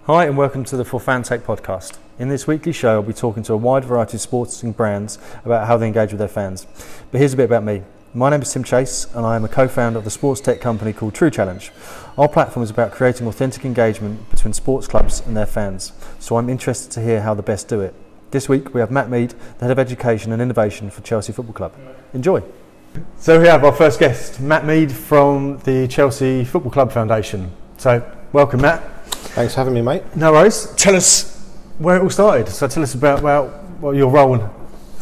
Hi and welcome to the For Fan's Sake podcast. In this weekly show I'll be talking to a wide variety of sporting brands about how they engage with their fans. But here's a bit about me. My name is Tim Chase and I am a co-founder of the sports tech company called True Challenge. Our platform is about creating authentic engagement between sports clubs and their fans, so I'm interested to hear how the best do it. This week we have Matt Mead, the Head of Education and Innovation for Chelsea Football Club. Enjoy. So we have our first guest, Matt Mead from the Chelsea Football Club Foundation. So welcome, Matt. Thanks for having me, mate. No worries. Tell us where it all started. So tell us about your role and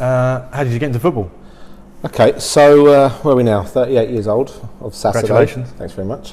how did you get into football? Okay, so where are we now? 38 years old of Saturday. Congratulations. Thanks very much.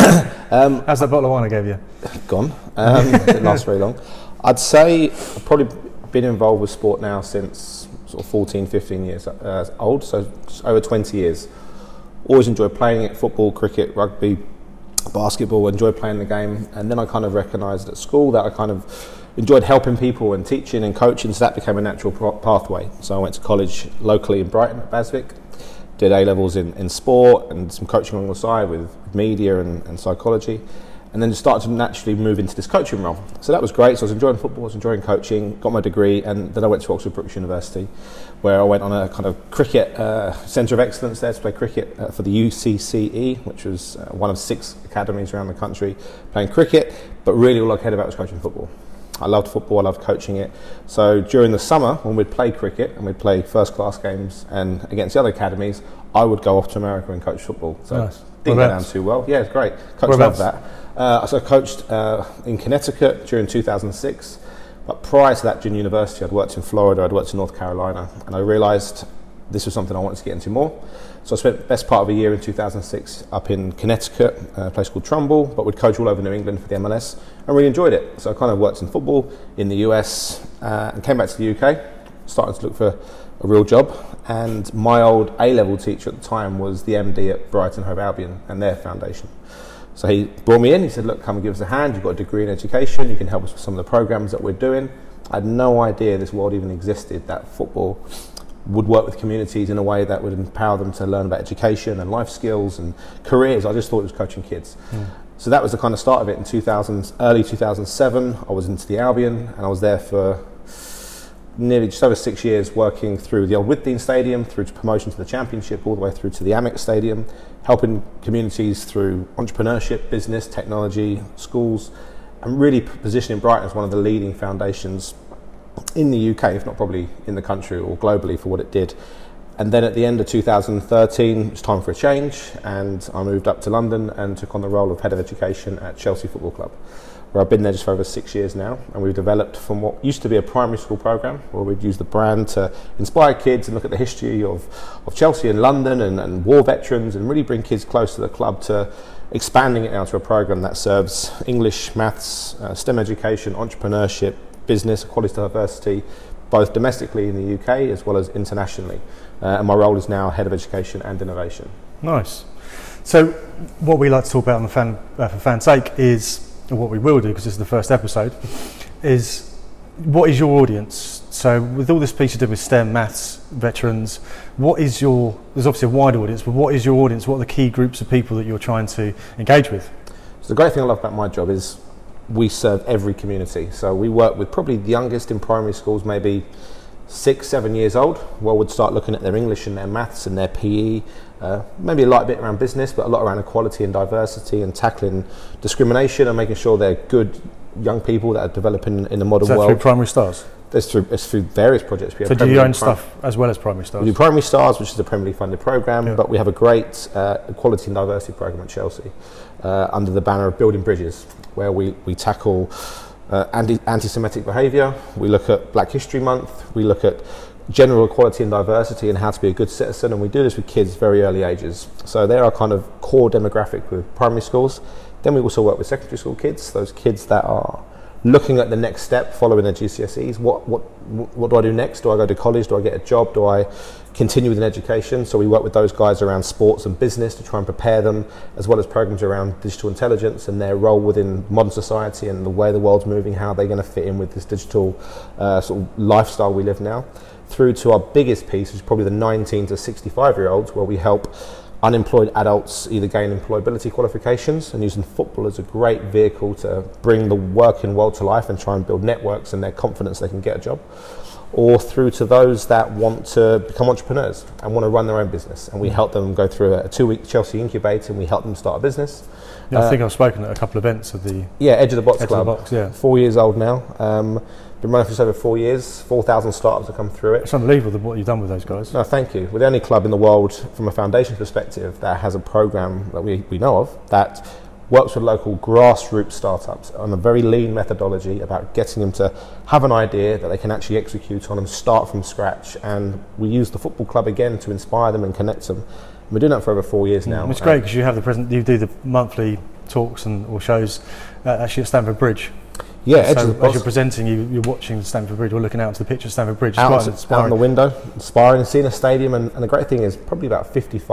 How's that bottle of wine I gave you? Gone. Didn't last very long. I'd say I've probably been involved with sport now since sort of 14, 15 years old, so over 20 years. Always enjoyed playing it, football, cricket, rugby, basketball, enjoyed playing the game, and then I kind of recognised at school that I kind of enjoyed helping people and teaching and coaching, so that became a natural pathway. So I went to college locally in Brighton at Basvic, did A-levels in sport and some coaching along the side with media and psychology, and then just started to naturally move into this coaching role. So that was great. So I was enjoying football, I was enjoying coaching, got my degree, and then I went to Oxford Brookes University, where I went on a kind of cricket centre of excellence there to play cricket for the UCCE, which was one of 6 academies around the country playing cricket, but really all I cared about was coaching football. I loved football, I loved coaching it. So during the summer, when we'd play cricket and we'd play first-class games and against the other academies, I would go off to America and coach football. So nice. Didn't go down too well. Yeah, it's great. Coach loved that. So I coached in Connecticut during 2006. But prior to that, during university, I'd worked in Florida, I'd worked in North Carolina, and I realised this was something I wanted to get into more. So I spent the best part of a year in 2006 up in Connecticut, a place called Trumbull, but we'd coach all over New England for the MLS, and really enjoyed it. So I kind of worked in football in the US and came back to the UK, started to look for a real job, and my old A-level teacher at the time was the MD at Brighton Hove Albion and their foundation. So he brought me in, he said, look, come and give us a hand, you've got a degree in education, you can help us with some of the programs that we're doing. I had no idea this world even existed, that football would work with communities in a way that would empower them to learn about education and life skills and careers. I just thought it was coaching kids. So that was the kind of start of it in early 2007. I was into the Albion and I was there for nearly just over 6 years, working through the old Withdean Stadium, through to promotion to the Championship, all the way through to the Amex Stadium, helping communities through entrepreneurship, business, technology, schools, and really positioning Brighton as one of the leading foundations in the UK, if not probably in the country or globally, for what it did. And then at the end of 2013, it was time for a change, and I moved up to London and took on the role of Head of Education at Chelsea Football Club, where I've been there just for over 6 years now, and we've developed from what used to be a primary school programme, where we'd use the brand to inspire kids and look at the history of Chelsea and London and war veterans, and really bring kids close to the club, to expanding it now to a programme that serves English, maths, STEM education, entrepreneurship, business, equality, diversity, both domestically in the UK as well as internationally. And my role is now Head of Education and Innovation. Nice. So what we like to talk about on the For Fan's Sake is, or what we will do because this is the first episode, is what is your audience? So with all this piece you did with STEM, maths, veterans, there's obviously a wide audience, but what is your audience? What are the key groups of people that you're trying to engage with? So the great thing I love about my job is we serve every community. So we work with probably the youngest in primary schools, maybe 6, 7 years old, where we'd start looking at their English and their maths and their PE, maybe a light bit around business, but a lot around equality and diversity and tackling discrimination and making sure they're good young people that are developing in the modern world. Through Primary Stars? It's through various projects. So do you own stuff as well as Primary Stars? We do Primary Stars, which is a Premier League funded programme, but we have a great equality and diversity programme at Chelsea under the banner of Building Bridges, where we tackle anti-Semitic behaviour, we look at Black History Month, we look at general equality and diversity and how to be a good citizen, and we do this with kids very early ages. So they're our kind of core demographic with primary schools. Then we also work with secondary school kids, those kids that are looking at the next step following their GCSEs. What do I do next? Do I go to college? Do I get a job? Do I continue with an education? So we work with those guys around sports and business to try and prepare them, as well as programs around digital intelligence and their role within modern society and the way the world's moving, how they're going to fit in with this digital sort of lifestyle we live now, through to our biggest piece, which is probably the 19 to 65-year-olds, where we help unemployed adults either gain employability qualifications and using football as a great vehicle to bring the working world to life and try and build networks and their confidence they can get a job, or through to those that want to become entrepreneurs and want to run their own business. And we help them go through a 2-week Chelsea incubator, and we help them start a business. Yeah, I think I've spoken at a couple of events of the Edge of the Box Club. Box, yeah. 4 years old now. Been running for just over 4 years. 4,000 startups have come through it. It's unbelievable what you've done with those guys. No, thank you. We're the only club in the world, from a foundation perspective, that has a program that we know of that works with local grassroots startups on a very lean methodology about getting them to have an idea that they can actually execute on and start from scratch. And we use the football club again to inspire them and connect them. And we're doing that for over 4 years now. It's great because you do the monthly talks or shows actually at Stamford Bridge. Yeah, so as you're presenting, you're watching Stamford Bridge or looking out to the picture of Stamford Bridge. Out on the window, inspiring, and seeing a stadium. And the great thing is probably about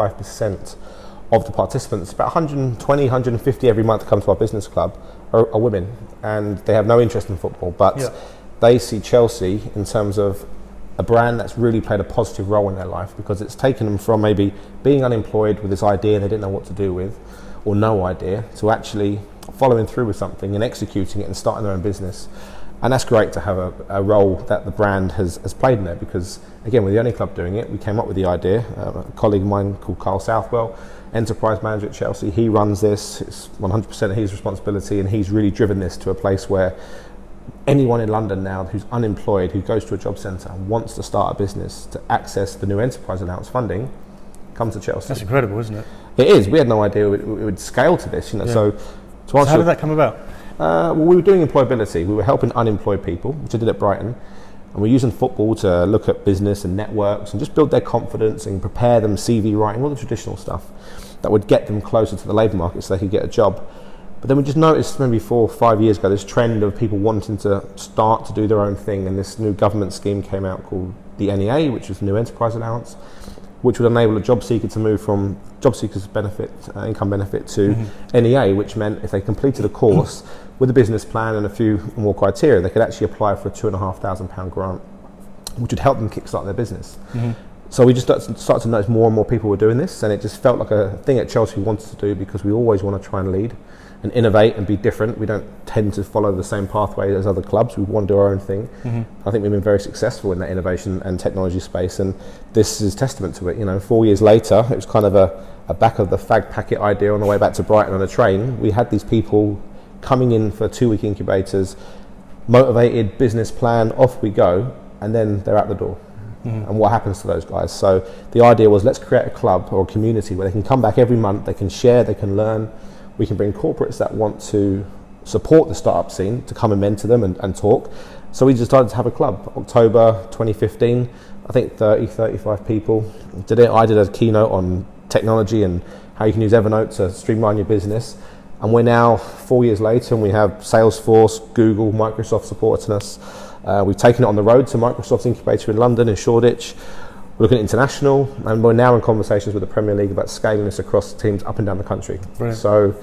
55% of the participants, about 120, 150 every month come to our business club, are women, and they have no interest in football, but they see Chelsea in terms of a brand that's really played a positive role in their life, because it's taken them from maybe being unemployed with this idea they didn't know what to do with, or no idea, to actually following through with something and executing it and starting their own business. And that's great to have a role that the brand has played in there, because again, we're the only club doing it. We came up with the idea. A colleague of mine called Carl Southwell, enterprise manager at Chelsea, he runs this. It's 100% his responsibility, and he's really driven this to a place where anyone in London now who's unemployed, who goes to a job centre and wants to start a business to access the new enterprise allowance funding, comes to Chelsea. That's incredible, isn't it? It is. We had no idea it would scale to this. So how did that come about? Well, we were doing employability. We were helping unemployed people, which I did at Brighton, and we're using football to look at business and networks and just build their confidence and prepare them, CV writing, all the traditional stuff that would get them closer to the labour market so they could get a job. But then we just noticed maybe 4 or 5 years ago this trend of people wanting to start to do their own thing, and this new government scheme came out called the NEA, which was the New Enterprise Allowance, which would enable a job seeker to move from job seeker's benefit, income benefit, to NEA, which meant if they completed a course with a business plan and a few more criteria, they could actually apply for a £2,500 grant, which would help them kickstart their business. So we just started to notice more and more people were doing this, and it just felt like a thing at Chelsea we wanted to do, because we always want to try and lead and innovate and be different. We don't tend to follow the same pathway as other clubs. We want to do our own thing. I think we've been very successful in that innovation and technology space, and this is testament to it. 4 years later, it was kind of a back of the fag packet idea on the way back to Brighton on a train. We had these people coming in for 2-week incubators, motivated, business plan, off we go, and then they're out the door. And what happens to those guys? So the idea was, let's create a club or a community where they can come back every month, they can share, they can learn. We can bring corporates that want to support the startup scene to come and mentor them and talk. So we decided to have a club. October 2015, I think 35 people did it. I did a keynote on technology and how you can use Evernote to streamline your business. And we're now 4 years later, and we have Salesforce, Google, Microsoft supporting us. We've taken it on the road to Microsoft's incubator in London, in Shoreditch. We're looking at international, and we're now in conversations with the Premier League about scaling this across teams up and down the country. Brilliant. So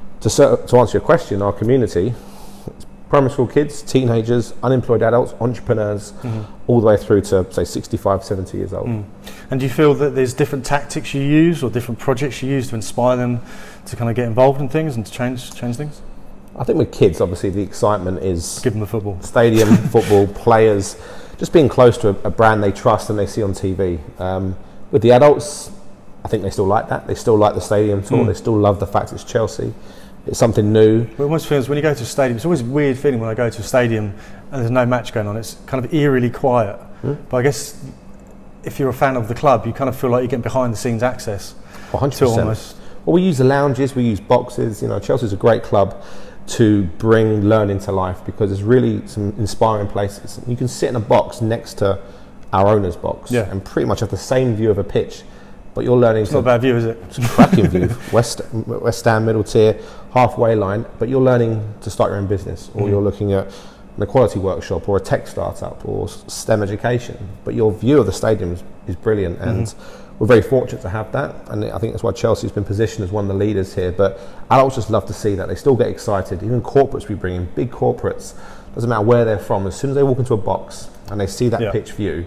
to answer your question, our community, primary school kids, teenagers, unemployed adults, entrepreneurs, all the way through to, say, 65, 70 years old. And do you feel that there's different tactics you use or different projects you use to inspire them to kind of get involved in things and to change things? I think with kids, obviously, the excitement is... Give them the football. Stadium, football, players, just being close to a brand they trust and they see on TV. With the adults, I think they still like that. They still like the stadium tour. They still love the fact it's Chelsea. It's something new. But it almost feels, when you go to a stadium, it's always a weird feeling when I go to a stadium and there's no match going on. It's kind of eerily quiet. But I guess if you're a fan of the club, you kind of feel like you're getting behind the scenes access. 100%. To almost. Well, we use the lounges, we use boxes. Chelsea's a great club to bring learning to life, because there's really some inspiring places. You can sit in a box next to our owner's box and pretty much have the same view of a pitch, but you're learning. It's not a bad view, is it? It's a cracking view. West Ham, middle tier, halfway line, but you're learning to start your own business, or you're looking at an equality workshop or a tech startup or STEM education, but your view of the stadium is brilliant, and we're very fortunate to have that, and I think that's why Chelsea's been positioned as one of the leaders here. But adults just love to see that. They still get excited. Even corporates we bring in, big corporates, doesn't matter where they're from, as soon as they walk into a box and they see that pitch view,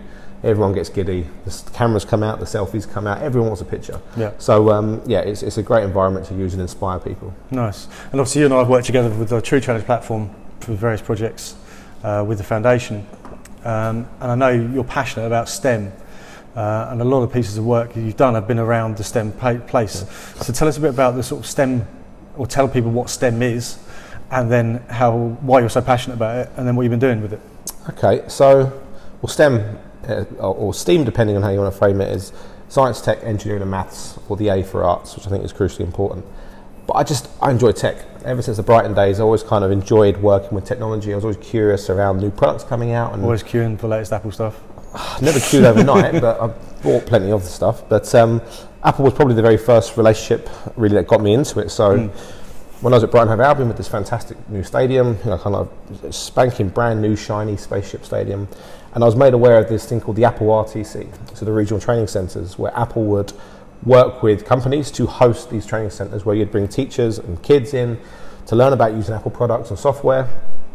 everyone gets giddy. The cameras come out, the selfies come out, everyone wants a picture. Yeah. So it's a great environment to use and inspire people. Nice. And obviously you and I have worked together with the True Challenge platform for various projects with the foundation. And I know you're passionate about STEM. And a lot of pieces of work you've done have been around the STEM place. Yeah. So tell us a bit about the sort of STEM, or tell people what STEM is, and then why you're so passionate about it, and then what you've been doing with it. Okay, so STEM, or STEAM, depending on how you want to frame it, is science, tech, engineering and maths, or the A for arts, which I think is crucially important. But I enjoy tech. Ever since the Brighton days, I always kind of enjoyed working with technology. I was always curious around new products coming out. And always queuing for the latest Apple stuff. Never queued overnight, but I bought plenty of the stuff. But Apple was probably the very first relationship really that got me into it. So when I was at Brighton Hove Albion with this fantastic new stadium, kind of spanking brand new shiny spaceship stadium, and I was made aware of this thing called the Apple RTC, so the regional training centres, where Apple would work with companies to host these training centres, where you'd bring teachers and kids in to learn about using Apple products and software.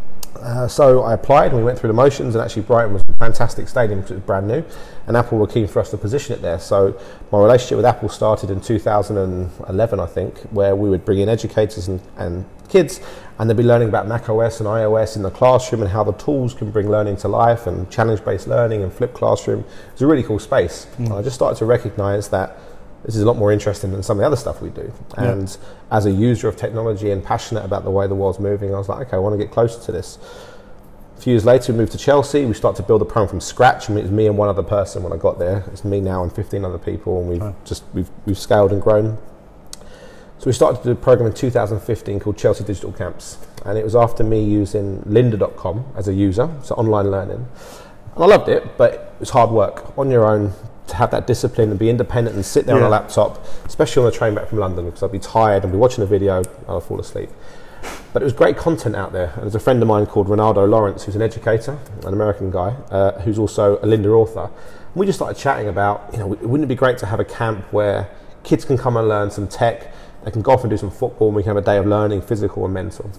So I applied and we went through the motions, and actually Brighton was a fantastic stadium because it was brand new, and Apple were keen for us to position it there. So my relationship with Apple started in 2011, I think, where we would bring in educators and kids, and they'd be learning about Mac OS and iOS in the classroom and how the tools can bring learning to life, and challenge-based learning and flipped classroom. It was a really cool space. I just started to recognise that this is a lot more interesting than some of the other stuff we do. And as a user of technology and passionate about the way the world's moving, I was like, okay, I want to get closer to this. A few years later, we moved to Chelsea. We started to build a program from scratch, and it was me and one other person when I got there. It's me now and 15 other people, and we've scaled and grown. So we started to do a program in 2015 called Chelsea Digital Camps, and it was after me using lynda.com as a user, so online learning. And I loved it, but it was hard work on your own, to have that discipline and be independent and sit there on a laptop, especially on the train back from London, because I'd be tired and be watching a video and I'd fall asleep. But it was great content out there. And there's a friend of mine called Ronaldo Lawrence, who's an educator, an American guy, who's also a Lynda author. And we just started chatting about, wouldn't it be great to have a camp where kids can come and learn some tech, they can go off and do some football, and we can have a day of learning, physical and mental.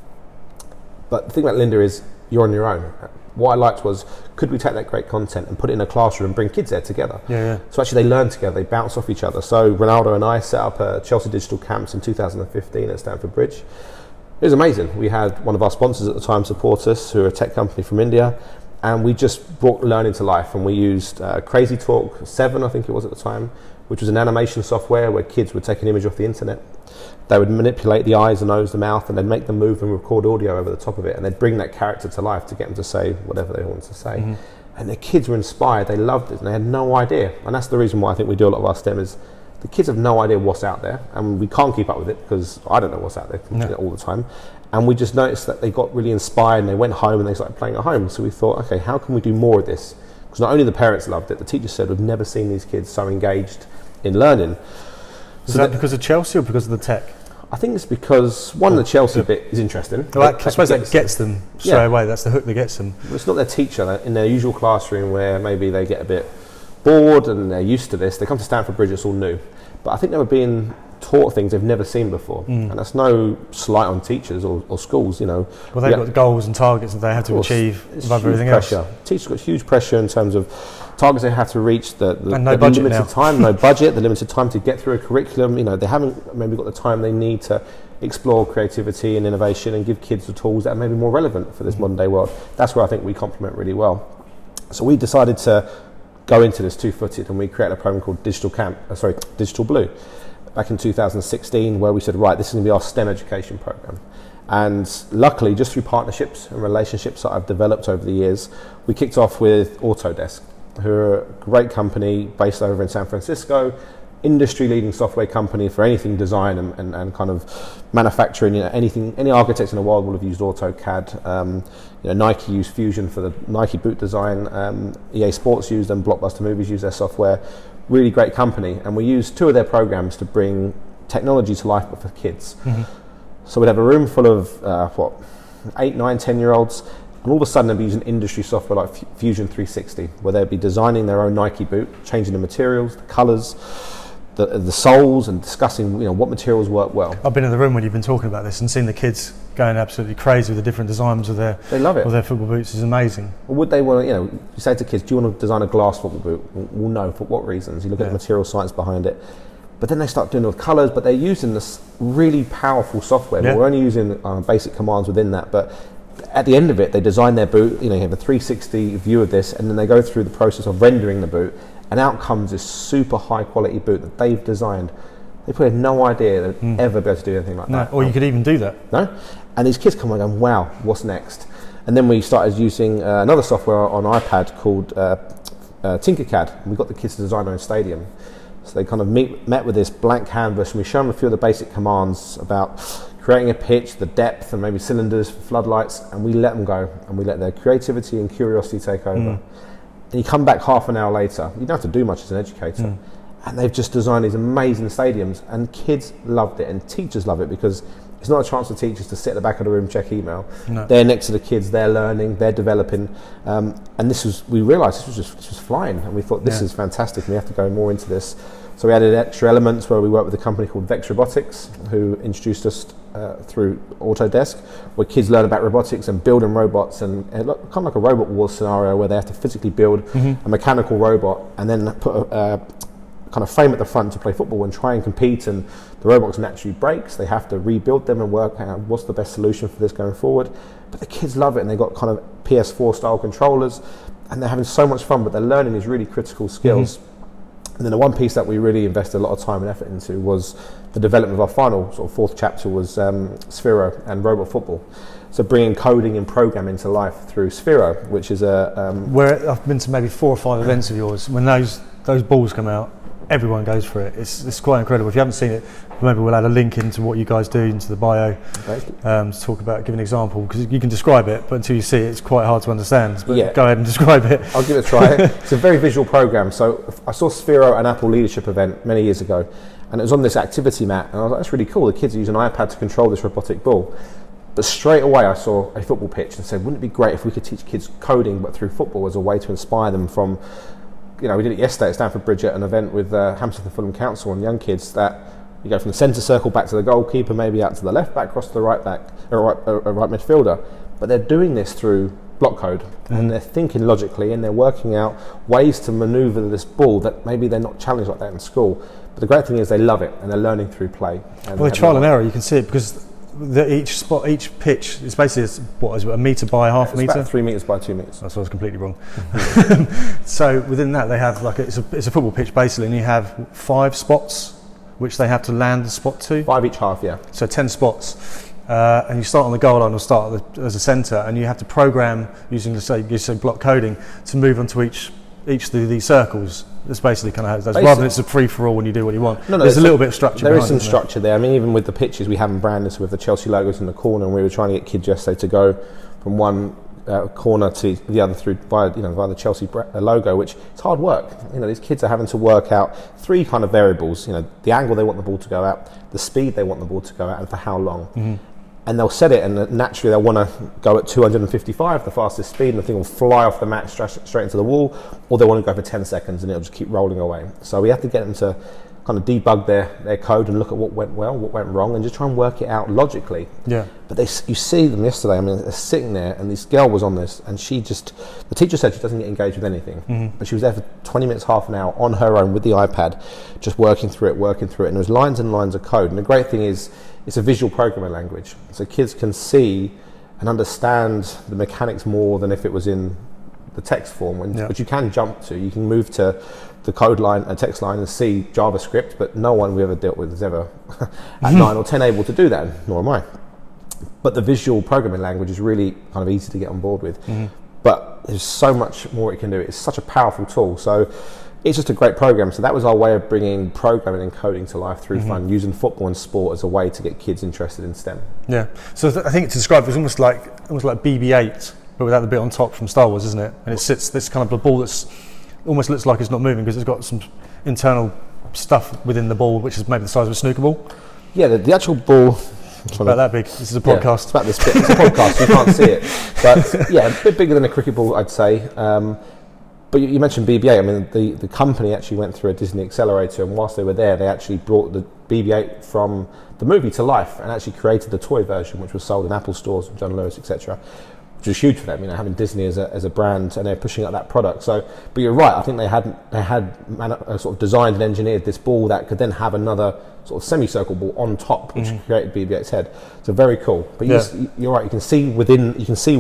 But the thing about Lynda is you're on your own. What I liked was, could we take that great content and put it in a classroom and bring kids there together? So actually they learn together, they bounce off each other. So Ronaldo and I set up a Chelsea Digital Camps in 2015 at Stamford Bridge. It was amazing. We had one of our sponsors at the time support us, who are a tech company from India, and we just brought learning to life. And we used Crazy Talk 7, I think it was at the time, which was an animation software where kids would take an image off the internet. They would manipulate the eyes, the nose, the mouth, and they'd make them move and record audio over the top of it, and they'd bring that character to life to get them to say whatever they wanted to say. And the kids were inspired, they loved it, and they had no idea. And that's the reason why I think we do a lot of our STEM, is the kids have no idea what's out there, and we can't keep up with it because I don't know what's out there all the time. And we just noticed that they got really inspired, and they went home and they started playing at home. So we thought, okay, how can we do more of this? Because not only the parents loved it, the teachers said, we've never seen these kids so engaged in learning. Is that because of Chelsea or because of the tech? I think it's because, one, the Chelsea bit is interesting. Well, I suppose that gets them straight away. That's the hook that gets them. It's not their teacher in their usual classroom where maybe they get a bit bored and they're used to this. They come to Stamford Bridge, it's all new. But I think they were being taught things they've never seen before. And that's no slight on teachers or schools, Well, they've got goals and targets that they have to achieve above everything else. Teachers got huge pressure in terms of targets they have to reach, the limited now. Time, no budget, the limited time to get through a curriculum. They haven't maybe got the time they need to explore creativity and innovation and give kids the tools that are maybe more relevant for this modern day world. That's where I think we complement really well. So we decided to go into this two-footed, and we created a program called Digital Blue back in 2016, where we said, right, this is going to be our STEM education program. And luckily, just through partnerships and relationships that I've developed over the years, we kicked off with Autodesk, who are a great company based over in San Francisco, industry-leading software company for anything design and kind of manufacturing. Any architects in the world will have used AutoCAD. Nike used Fusion for the Nike boot design. EA Sports used them. Blockbuster Movies used their software. Really great company, and we used two of their programs to bring technology to life, but for kids. So we'd have a room full of 8, 9, 10-year-olds. And all of a sudden they'd be using industry software like Fusion 360, where they'd be designing their own Nike boot, changing the materials, the colours, the soles and discussing what materials work well. I've been in the room when you've been talking about this and seen the kids going absolutely crazy with the different designs of their football boots. Is amazing. Well, would they want to, you say to kids, do you want to design a glass football boot? Well, no. For what reasons? You look at the material science behind it. But then they start doing it with colours, but they're using this really powerful software. We're only using basic commands within that, but at the end of it, they design their boot. You have a 360 view of this, and then they go through the process of rendering the boot, and out comes this super high quality boot that they've designed. They probably had no idea they'd ever be able to do anything like that. Or you could even do that. No? And these kids come and go, wow, what's next? And then we started using another software on iPad called Tinkercad. We got the kids to design their own stadium. So they kind of met with this blank canvas, and we show them a few of the basic commands about creating a pitch, the depth, and maybe cylinders for floodlights, and we let them go, and we let their creativity and curiosity take over. And you come back half an hour later, you don't have to do much as an educator, and they've just designed these amazing stadiums, and kids loved it, and teachers love it, because it's not a chance for teachers to sit at the back of the room, check email. No. They're next to the kids, they're learning, they're developing, and we realised this was flying, and we thought this is fantastic, and we have to go more into this. So we added extra elements where we worked with a company called Vex Robotics, who introduced us through Autodesk, where kids learn about robotics and building robots, and kind of like a Robot Wars scenario where they have to physically build a mechanical robot and then put a kind of frame at the front to play football and try and compete, and the robots naturally breaks. They have to rebuild them and work out what's the best solution for this going forward. But the kids love it, and they've got kind of PS4 style controllers, and they're having so much fun, but they're learning these really critical skills. And then the one piece that we really invested a lot of time and effort into was the development of our final sort of fourth chapter was Sphero and robot football. So bringing coding and programming to life through Sphero, which is where I've been to maybe 4 or 5 events of yours. When those balls come out, everyone goes for it. It's quite incredible. If you haven't seen it, maybe we'll add a link into what you guys do into the bio to talk about, give an example, because you can describe it, but until you see it, it's quite hard to understand. But go ahead and describe it. I'll give it a try. It's a very visual program. So I saw Sphero at an Apple leadership event many years ago, and it was on this activity mat, and I was like, that's really cool. The kids are using an iPad to control this robotic ball. But straight away I saw a football pitch and said, wouldn't it be great if we could teach kids coding, but through football, as a way to inspire them from, we did it yesterday at Stamford Bridge at an event with Hampstead and Fulham Council and young kids, that you go from the centre circle back to the goalkeeper, maybe out to the left back, across to the right back, or right midfielder. But they're doing this through block code, and they're thinking logically, and they're working out ways to manoeuvre this ball that maybe they're not challenged like that in school. But the great thing is they love it, and they're learning through play. Well, trial and error, you can see it, because each pitch is basically a metre by half a metre? About 3 metres by 2 metres. That's I was completely wrong. So within that they have it's a football pitch basically, and you have 5 spots which they have to land the spot to. 5 each half, yeah. So 10 spots. And you start on the goal line or start as a centre, and you have to program using block coding to move onto each of these circles. That's basically kind of how it does. Rather than it's a free-for-all when you do what you want. No, there's a little bit of structure. There is some structure there. I mean, even with the pitches, we have them branded with the Chelsea logos in the corner, and we were trying to get kids yesterday to go from one corner to the other through via the Chelsea logo, which is hard work. These kids are having to work out 3 kind of variables. The angle they want the ball to go at, the speed they want the ball to go at, and for how long. And they'll set it, and naturally they'll want to go at 255, the fastest speed, and the thing will fly off the mat straight into the wall, or they want to go for 10 seconds and it'll just keep rolling away. So we have to get them to kind of debug their code and look at what went well, what went wrong, and just try and work it out logically. Yeah. But you see them yesterday, I mean, they're sitting there, and this girl was on this, and the teacher said she doesn't get engaged with anything, but she was there for 20 minutes, half an hour on her own with the iPad, just working through it, and there was lines and lines of code. And the great thing is, it's a visual programming language, so kids can see and understand the mechanics more than if it was in the text form, which you can jump to. You can move to the code line and text line and see JavaScript, but no one we ever dealt with is ever at 9 or 10 able to do that, nor am I. But the visual programming language is really kind of easy to get on board with. But there's so much more it can do. It's such a powerful tool. So it's just a great program. So that was our way of bringing programming and coding to life through fun, using football and sport as a way to get kids interested in STEM. Yeah. So I think to describe it, it's almost like BB-8, but without the bit on top from Star Wars, isn't it? And it sits this kind of a ball that's almost looks like it's not moving because it's got some internal stuff within the ball, which is maybe the size of a snooker ball. Yeah, the actual ball. It's about that big. This is a podcast. Yeah, it's about this big. It's a podcast, so you can't see it. But yeah, a bit bigger than a cricket ball, I'd say. But you mentioned BB-8. I mean, the company actually went through a Disney accelerator, and whilst they were there, they actually brought the BB-8 from the movie to life and actually created the toy version, which was sold in Apple stores and John Lewis, etc., which was huge for them, having Disney as a brand, and they're pushing out that product. So, but you're right. I think they had sort of designed and engineered this ball that could then have another sort of semicircle ball on top, which created BB-8's head. So very cool. But you're right. You can see within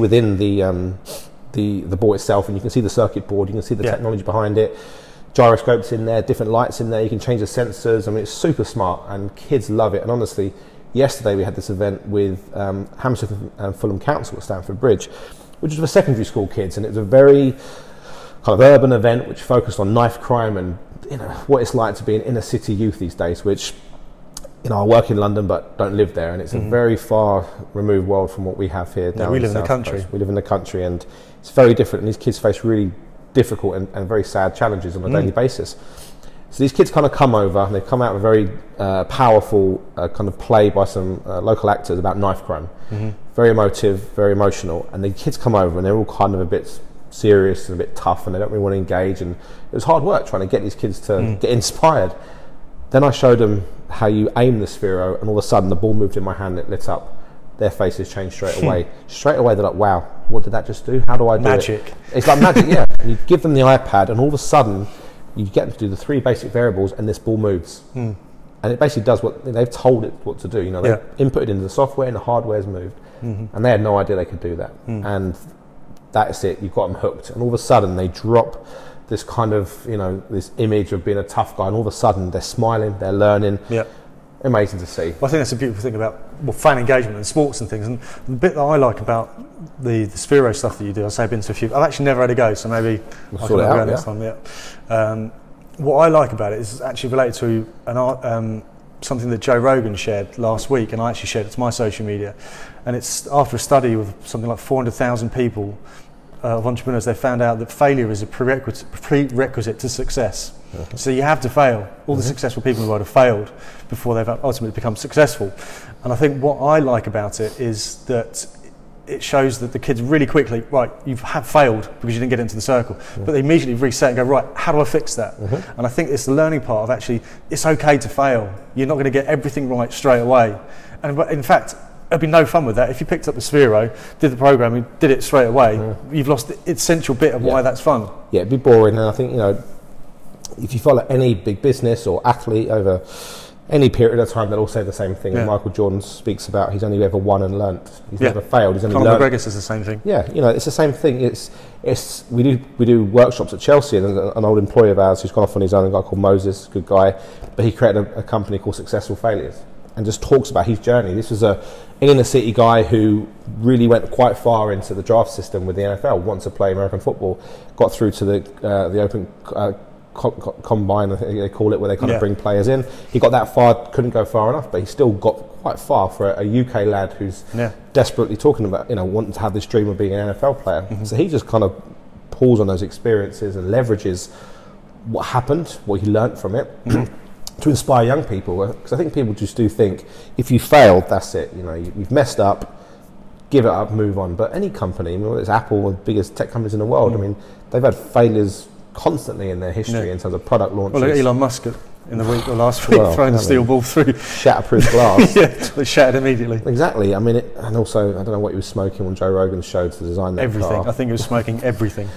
the ball itself, and you can see the circuit board. You can see the technology behind it. Gyroscopes in there, different lights in there. You can change the sensors. I mean, it's super smart, and kids love it. And honestly, yesterday we had this event with Hammersmith and Fulham Council at Stamford Bridge, which was for secondary school kids, and it was a very kind of urban event which focused on knife crime and what it's like to be an inner city youth these days, which I work in London but don't live there, and it's a very far removed world from what we have here down we live in in the country. We live in the country, and it's very different, and these kids face really difficult and very sad challenges on a daily basis. So these kids kind of come over, and they come out with a very powerful kind of play by some local actors about knife crime. Very emotive, very emotional, and the kids come over and they're all kind of a bit serious and a bit tough, and they don't really want to engage, and it was hard work trying to get these kids to get inspired. Then I showed them how you aim the Sphero, and all of a sudden the ball moved in my hand, it lit up. Their faces changed straight away. Straight away they're like, wow, what did that just do? How do I do magic. it? It's like magic, yeah. And you give them the iPad, and all of a sudden you get them to do the 3 basic variables, and this ball moves. And it basically does what they've told it what to do. They inputted into the software, and the hardware's moved, and they had no idea they could do that. And that's it. You've got them hooked, and all of a sudden they drop this kind of this image of being a tough guy, and all of a sudden they're smiling, they're learning. Amazing to see. Well, I think that's a beautiful thing about fan engagement and sports and things. And the bit that I like about the Sphero stuff that you do, I've been to a few. I've actually never had a go, so maybe I can go next time. What I like about it is actually related to something that Joe Rogan shared last week, and I actually shared it to my social media. And it's after a study with something like 400,000 people of entrepreneurs, they found out that failure is a prerequisite to success. So you have to fail. All the successful people in the world have failed before they've ultimately become successful. And I think what I like about it is that it shows that the kids really quickly, right, you have failed because you didn't get into the circle, but they immediately reset and go, right, how do I fix that? And I think it's the learning part of actually, it's okay to fail. You're not going to get everything right straight away. And in fact, it'd be no fun with that. If you picked up the Sphero, did the programming, did it straight away, you've lost the essential bit of why that's fun. Yeah, it'd be boring. And I think, if you follow any big business or athlete over any period of time, they'll all say the same thing. And Michael Jordan speaks about he's only ever won and learnt. He's never failed. He's only learnt. Conor McGregor says the same thing. Yeah, it's the same thing. We do workshops at Chelsea, and an old employee of ours who's gone off on his own, a guy called Moses, good guy, but he created a company called Successful Failures, and just talks about his journey. This was an inner city guy who really went quite far into the draft system with the NFL, wanted to play American football, got through to the open combine, I think they call it, where they kind of bring players in. He got that far, couldn't go far enough, but he still got quite far for a UK lad who's desperately talking about, wanting to have this dream of being an NFL player. So he just kind of pulls on those experiences and leverages what happened, what he learnt from it, to inspire young people. Because I think people just do think, if you failed, that's it. You've messed up, give it up, move on. But any company, whether it's Apple, one of the biggest tech companies in the world, they've had failures constantly in their history in terms of product launches. Well, Elon Musk in the week or last week throwing the steel ball through shatterproof glass. It shattered immediately. Exactly. And also, I don't know what he was smoking on Joe Rogan's show to design that everything. car. I think he was smoking everything.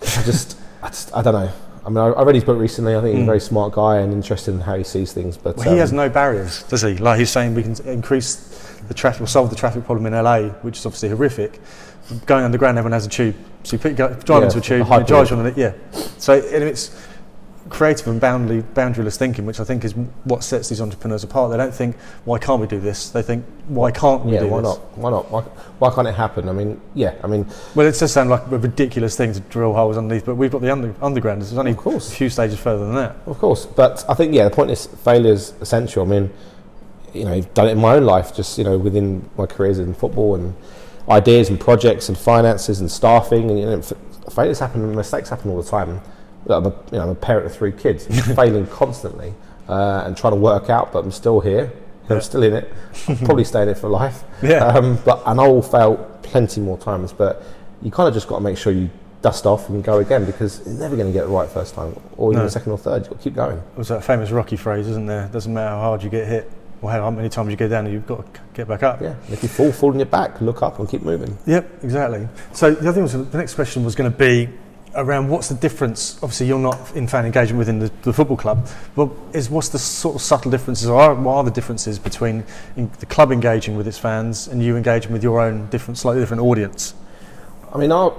I don't know. I read his book recently. I think he's a very smart guy and interested in how he sees things. But he has no barriers, does he? Like he's saying, we can increase the traffic, or solve the traffic problem in LA, which is obviously horrific. Going underground, everyone has a tube, so you drive into a tube, you drive on it. So it's creative and boundaryless thinking, which I think is what sets these entrepreneurs apart. They don't think, why can't we do this? They think, why can't we do this? Why not? Why can't it happen? Well, it does sound like a ridiculous thing to drill holes underneath, but we've got the underground. There's only a few stages further than that. Of course, but I think the point is failure's essential. I've done it in my own life, just within my careers in football and ideas and projects and finances and staffing, and failures happen, mistakes happen all the time. I'm a parent of 3 kids, failing constantly and trying to work out, but I'm still here. I'm still in it. I'll probably stay in it for life. And I'll fail plenty more times. But you kind of just got to make sure you dust off and go again, because you're never going to get it right first time, or even second or third. You've got to keep going. There's that famous Rocky phrase, isn't there? Doesn't matter how hard you get hit or how many times you go down, you've got to get back up. Yeah, and if you fall on your back, look up and keep moving. Yep, exactly. So the other thing was, the next question was going to be around what's the difference. Obviously you're not in fan engagement within the football club, but what's the sort of subtle differences, or what are the differences between the club engaging with its fans and you engaging with your own slightly different audience? I mean, our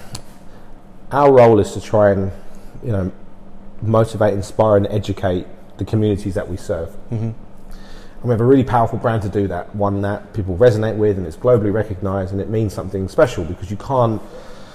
role is to try and, motivate, inspire and educate the communities that we serve. Mm-hmm. And we have a really powerful brand to do that, one that people resonate with and it's globally recognised, and it means something special, because you can't,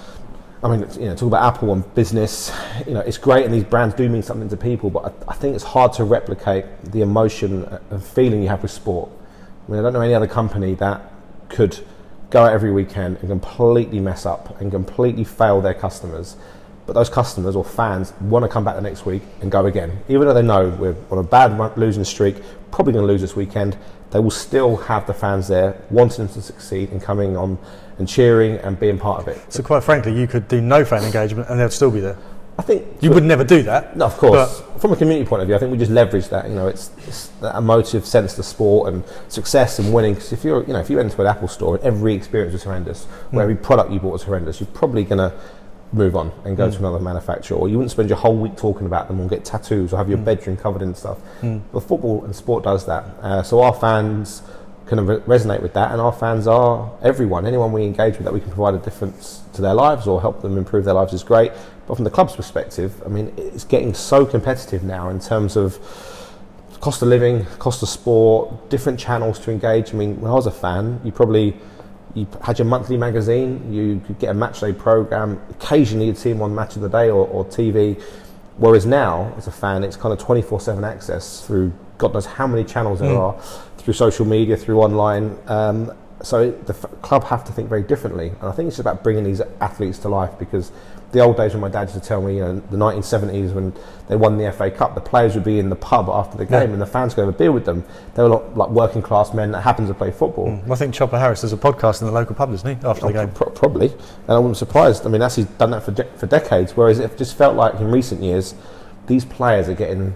talk about Apple and business, it's great and these brands do mean something to people, but I think it's hard to replicate the emotion and feeling you have with sport. I don't know any other company that could go out every weekend and completely mess up and completely fail their customers, but those customers or fans want to come back the next week and go again. Even though they know we're on a bad losing streak, probably going to lose this weekend, they will still have the fans there wanting them to succeed and coming on and cheering and being part of it. So quite frankly, you could do no fan engagement and they'll still be there. I think you would never do that. No, of course. From a community point of view, I think we just leverage that. It's that emotive sense to sport and success and winning. Because if you went into an Apple store and every experience was horrendous, or every product you bought was horrendous, you're probably going to move on and go to another manufacturer, or you wouldn't spend your whole week talking about them or get tattoos or have your bedroom covered in stuff. But football and sport does that. So our fans kind of resonate with that, and our fans are anyone we engage with that we can provide a difference to their lives or help them improve their lives is great. But from the club's perspective, it's getting so competitive now in terms of cost of living, cost of sport, different channels to engage. When I was a fan, you had your monthly magazine, you could get a match day program, occasionally you'd see them on Match of the Day or TV, whereas now, as a fan, it's kind of 24/7 access through God knows how many channels there are, through social media, through online. So the club have to think very differently, and I think it's just about bringing these athletes to life, because the old days when my dad used to tell me, the 1970s when they won the FA Cup, the players would be in the pub after the game and the fans go have a beer with them. They were like working class men that happened to play football. I think Chopper Harris does a podcast in the local pub, doesn't he, after the game? Probably, and I wasn't surprised. He's done that for decades, whereas it just felt like in recent years, these players are getting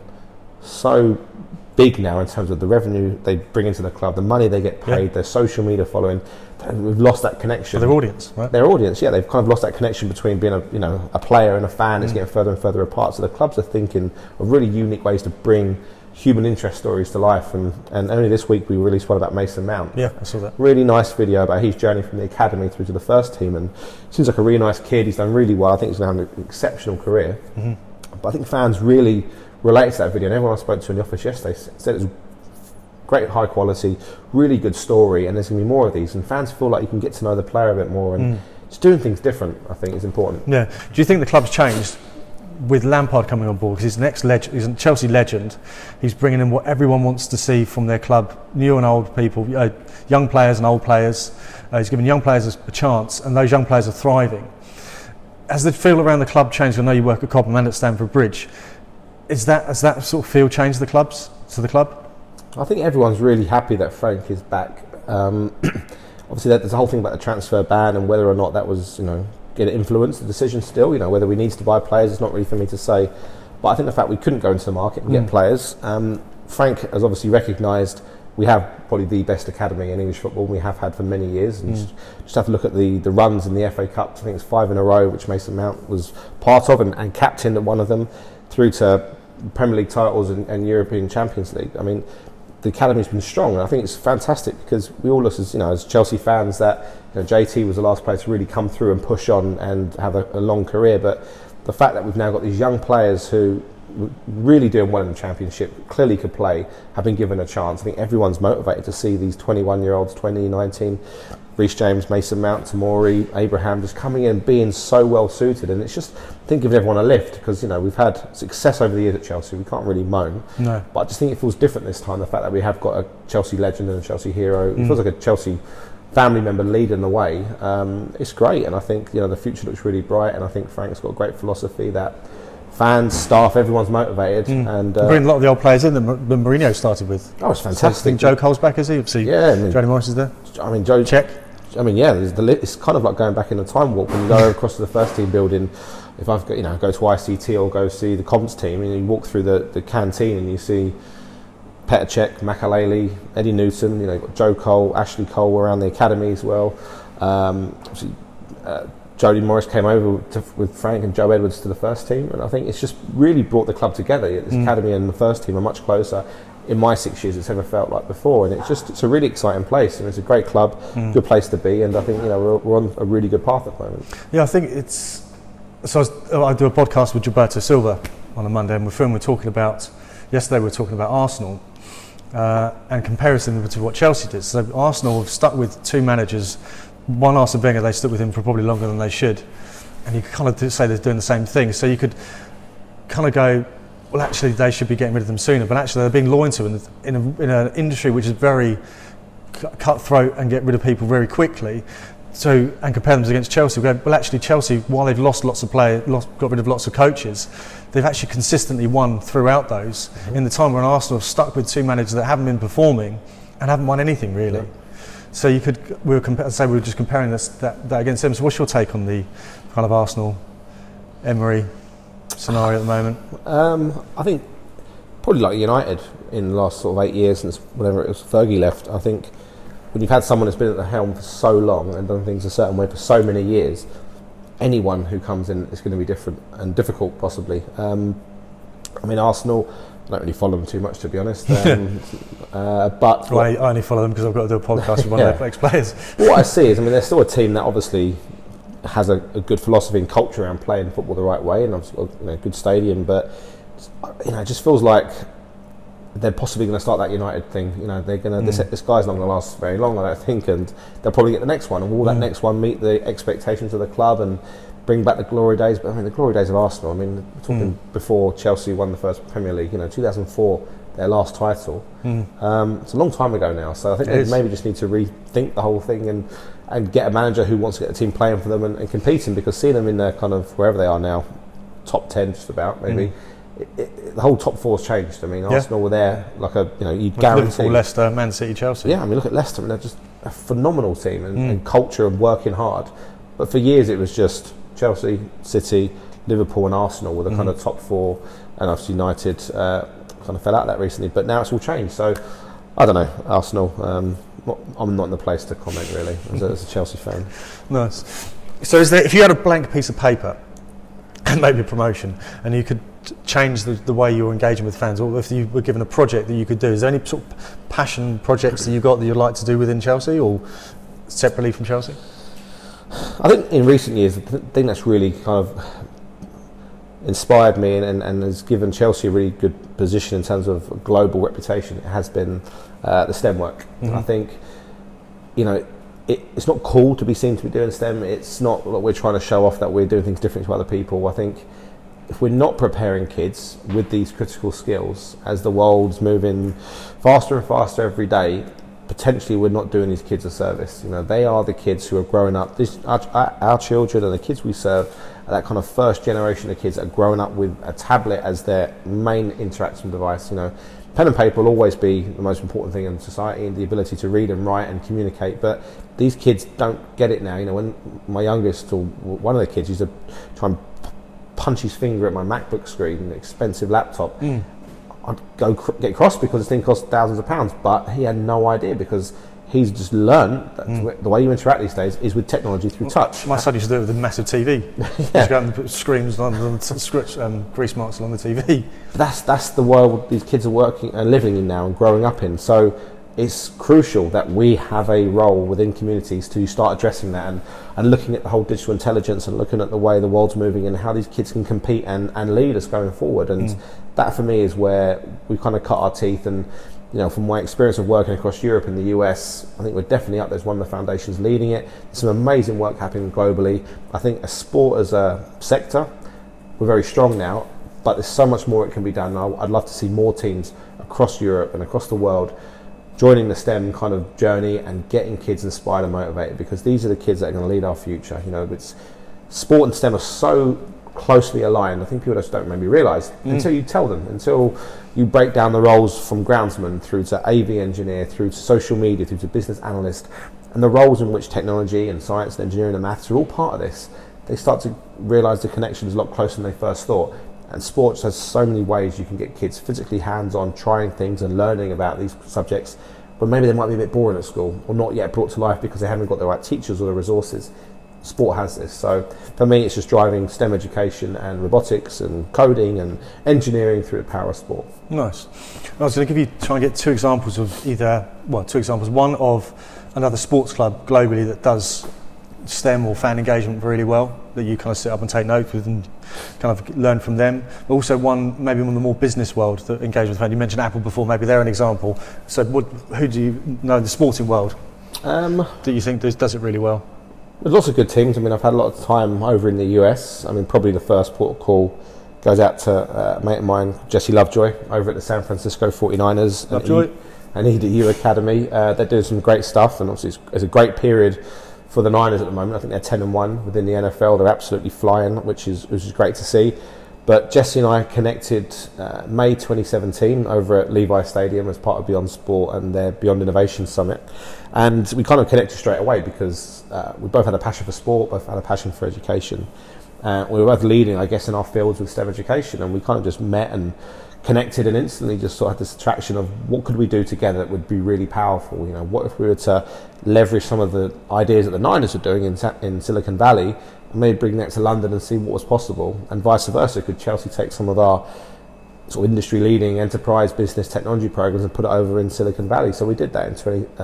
so big now in terms of the revenue they bring into the club, the money they get paid, their social media following. We've lost that connection. For their audience, right? Their audience, they've kind of lost that connection between being a player and a fan. It's getting further and further apart. So the clubs are thinking of really unique ways to bring human interest stories to life. And only this week we released one about Mason Mount. Yeah, I saw that. Really nice video about his journey from the academy through to the first team. And seems like a really nice kid. He's done really well. I think he's going to have an exceptional career. But I think fans really relate to that video, and everyone I spoke to in the office yesterday said it was great, high quality, really good story, and there's going to be more of these, and fans feel like you can get to know the player a bit more, and just doing things different, I think, is important. Yeah. Do you think the club's changed with Lampard coming on board? Because he's a Chelsea legend. He's bringing in what everyone wants to see from their club, new and old people, young players and old players. He's giving young players a chance, and those young players are thriving. Has the feel around the club changed? I know you work at Cobham and at Stamford Bridge. Has that sort of feel changed to the club? I think everyone's really happy that Frank is back. Obviously, there's a whole thing about the transfer ban and whether or not that was, going to influence the decision still. Whether we need to buy players, it's not really for me to say. But I think the fact we couldn't go into the market and get players, Frank has obviously recognised we have probably the best academy in English football. We have had for many years. And just have to look at the runs in the FA Cup. I think it's 5 in a row, which Mason Mount was part of and captained at one of them, through to Premier League titles and European Champions League. The academy's been strong, and I think it's fantastic because we all look as Chelsea fans that JT was the last player to really come through and push on and have a long career. But the fact that we've now got these young players who really doing well in the Championship, clearly could play, have been given a chance. I think everyone's motivated to see these 21-year-olds, 20, 19, Reece James, Mason Mount, Tamori, Abraham just coming in, being so well suited, and it's just, I think, giving everyone a lift because we've had success over the years at Chelsea. We can't really moan. No. But I just think it feels different this time. The fact that we have got a Chelsea legend and a Chelsea hero, it feels like a Chelsea family member leading the way. It's great, and I think the future looks really bright. And I think Frank's got a great philosophy that fans, staff, everyone's motivated. And bringing a lot of the old players in that Mourinho started with. Oh, it's fantastic. So I think Joe Cole's back, is he? Yeah, Jody Morris is there. Joe Check. I mean, yeah, it's kind of like going back in a time warp when you go across to the first team building. If I've got, go to ICT or go see the comps team, and you walk through the canteen and you see Petr Cech, Makaleli, Eddie Newton, Joe Cole, Ashley Cole were around the academy as well. Obviously, Jody Morris came over with Frank and Joe Edwards to the first team, and I think it's just really brought the club together. This academy and the first team are much closer in my 6 years it's ever felt like before, and it's a really exciting place, and it's a great club, good place to be, and I think we're on a really good path at the moment. Yeah, I think it's. So I do a podcast with Gilberto Silva on a Monday, and we're talking about. Yesterday we were talking about Arsenal and comparison to what Chelsea did. So Arsenal have stuck with two managers. One, Arsene Wenger, they stuck with him for probably longer than they should, and you could kind of say they're doing the same thing. So you could kind of go, well, actually, they should be getting rid of them sooner. But actually, they're being loyal to them in an industry which is very cutthroat and get rid of people very quickly. So, and compare them against Chelsea. Well, actually, Chelsea, while they've lost lots of players, got rid of lots of coaches, they've actually consistently won throughout those. In the time when Arsenal have stuck with two managers that haven't been performing and haven't won anything really. Yeah. So we were just comparing that against them. So, what's your take on the kind of Arsenal Emery scenario at the moment? I think probably like United in the last sort of 8 years since whenever it was Fergie left. I think when you've had someone that's been at the helm for so long and done things a certain way for so many years, anyone who comes in is going to be different and difficult possibly. I mean, Arsenal, I don't really follow them too much, to be honest. But well, I only follow them because I've got to do a podcast with one of their ex-players. What I see is, I mean, they're still a team that obviously has a good philosophy and culture around playing football the right way, and obviously got, good stadium. But it just feels like they're possibly going to start that United thing. They're going to. This guy's not going to last very long, I don't think, and they'll probably get the next one. And will that next one meet the expectations of the club and bring back the glory days? But I mean, the glory days of Arsenal. I mean, we're talking before Chelsea won the first Premier League. 2004, their last title. It's a long time ago now. So I think they maybe just need to rethink the whole thing and get a manager who wants to get the team playing for them and competing. Because seeing them in their kind of wherever they are now, top 10 just about maybe. The whole top four's changed. I mean, Arsenal were there like you guarantee. Liverpool, Leicester, Man City, Chelsea. Yeah, I mean, look at Leicester. I mean, they're just a phenomenal team and culture and working hard. But for years it was just Chelsea, City, Liverpool and Arsenal were the kind of top four, and obviously United kind of fell out of that recently. But now it's all changed. So I don't know, Arsenal. I'm not in the place to comment really as a Chelsea fan. Nice. So if you had a blank piece of paper and maybe a promotion, and you could change the way you're engaging with fans, or if you were given a project that you could do, is there any sort of passion projects that you've got that you'd like to do within Chelsea or separately from Chelsea? I think in recent years, the thing that's really kind of inspired me and has given Chelsea a really good position in terms of global reputation has been the STEM work. I think, it's not cool to be seen to be doing STEM. It's not that we're trying to show off that we're doing things different to other people. I think if we're not preparing kids with these critical skills, as the world's moving faster and faster every day, potentially we're not doing these kids a service. They are the kids who are growing up. Our children and the kids we serve are that kind of first generation of kids that are growing up with a tablet as their main interaction device. Pen and paper will always be the most important thing in society, and the ability to read and write and communicate. But these kids don't get it now. When my youngest, or one of the kids, used to try and punch his finger at my MacBook screen, an expensive laptop, I'd go get cross because this thing costs thousands of pounds. But he had no idea, because he's just learned that the way you interact these days is with technology through touch. My son used to do it with a massive TV. Just go out and put screens on the grease marks along the TV. That's the world these kids are working and living in now and growing up in. So it's crucial that we have a role within communities to start addressing that and looking at the whole digital intelligence and looking at the way the world's moving and how these kids can compete and lead us going forward. And that for me is where we kind of cut our teeth. And from my experience of working across Europe and the US, I think we're definitely up there as one of the foundations leading it. There's some amazing work happening globally. I think a sport as a sector, we're very strong now, but there's so much more it can be done. I'd love to see more teams across Europe and across the world joining the STEM kind of journey and getting kids inspired and motivated, because these are the kids that are going to lead our future. It's sport and STEM are so closely aligned. I think people just don't maybe realise until you tell them, until you break down the roles from groundsman through to AV engineer, through to social media, through to business analyst. and the roles in which technology and science and engineering and maths are all part of this, they start to realise the connection is a lot closer than they first thought. And sports has so many ways you can get kids physically hands-on, trying things and learning about these subjects, but maybe they might be a bit boring at school or not yet brought to life because they haven't got the right teachers or the resources. Sport has this. So for me, it's just driving STEM education and robotics and coding and engineering through the power of sport. Nice. I was going to try and get two examples of two examples. One of another sports club globally that does STEM or fan engagement really well, that you kind of sit up and take notes with and kind of learn from them. But also maybe one of the more business world that engage with fans. You mentioned Apple before, maybe they're an example. So who do you know in the sporting world that you think does it really well? There's lots of good teams. I mean, I've had a lot of time over in the US. I mean, probably the first port of call goes out to a mate of mine, Jesse Lovejoy, over at the San Francisco 49ers. Lovejoy. And EDU Academy. They're doing some great stuff, and obviously it's a great period for the Niners at the moment. I think they're 10-1 within the NFL. They're absolutely flying, which is great to see. But Jesse and I connected May 2017 over at Levi Stadium as part of Beyond Sport and their Beyond Innovation Summit. And we kind of connected straight away because we both had a passion for sport, both had a passion for education. We were both leading, I guess, in our fields with STEM education, and we kind of just met and connected and instantly just sort of had this attraction of what could we do together that would be really powerful. You know, what if we were to leverage some of the ideas that the Niners were doing in Silicon Valley and maybe bring that to London and see what was possible, and vice versa. Could Chelsea take some of our sort of industry leading enterprise business technology programs and put it over in Silicon Valley? So we did that in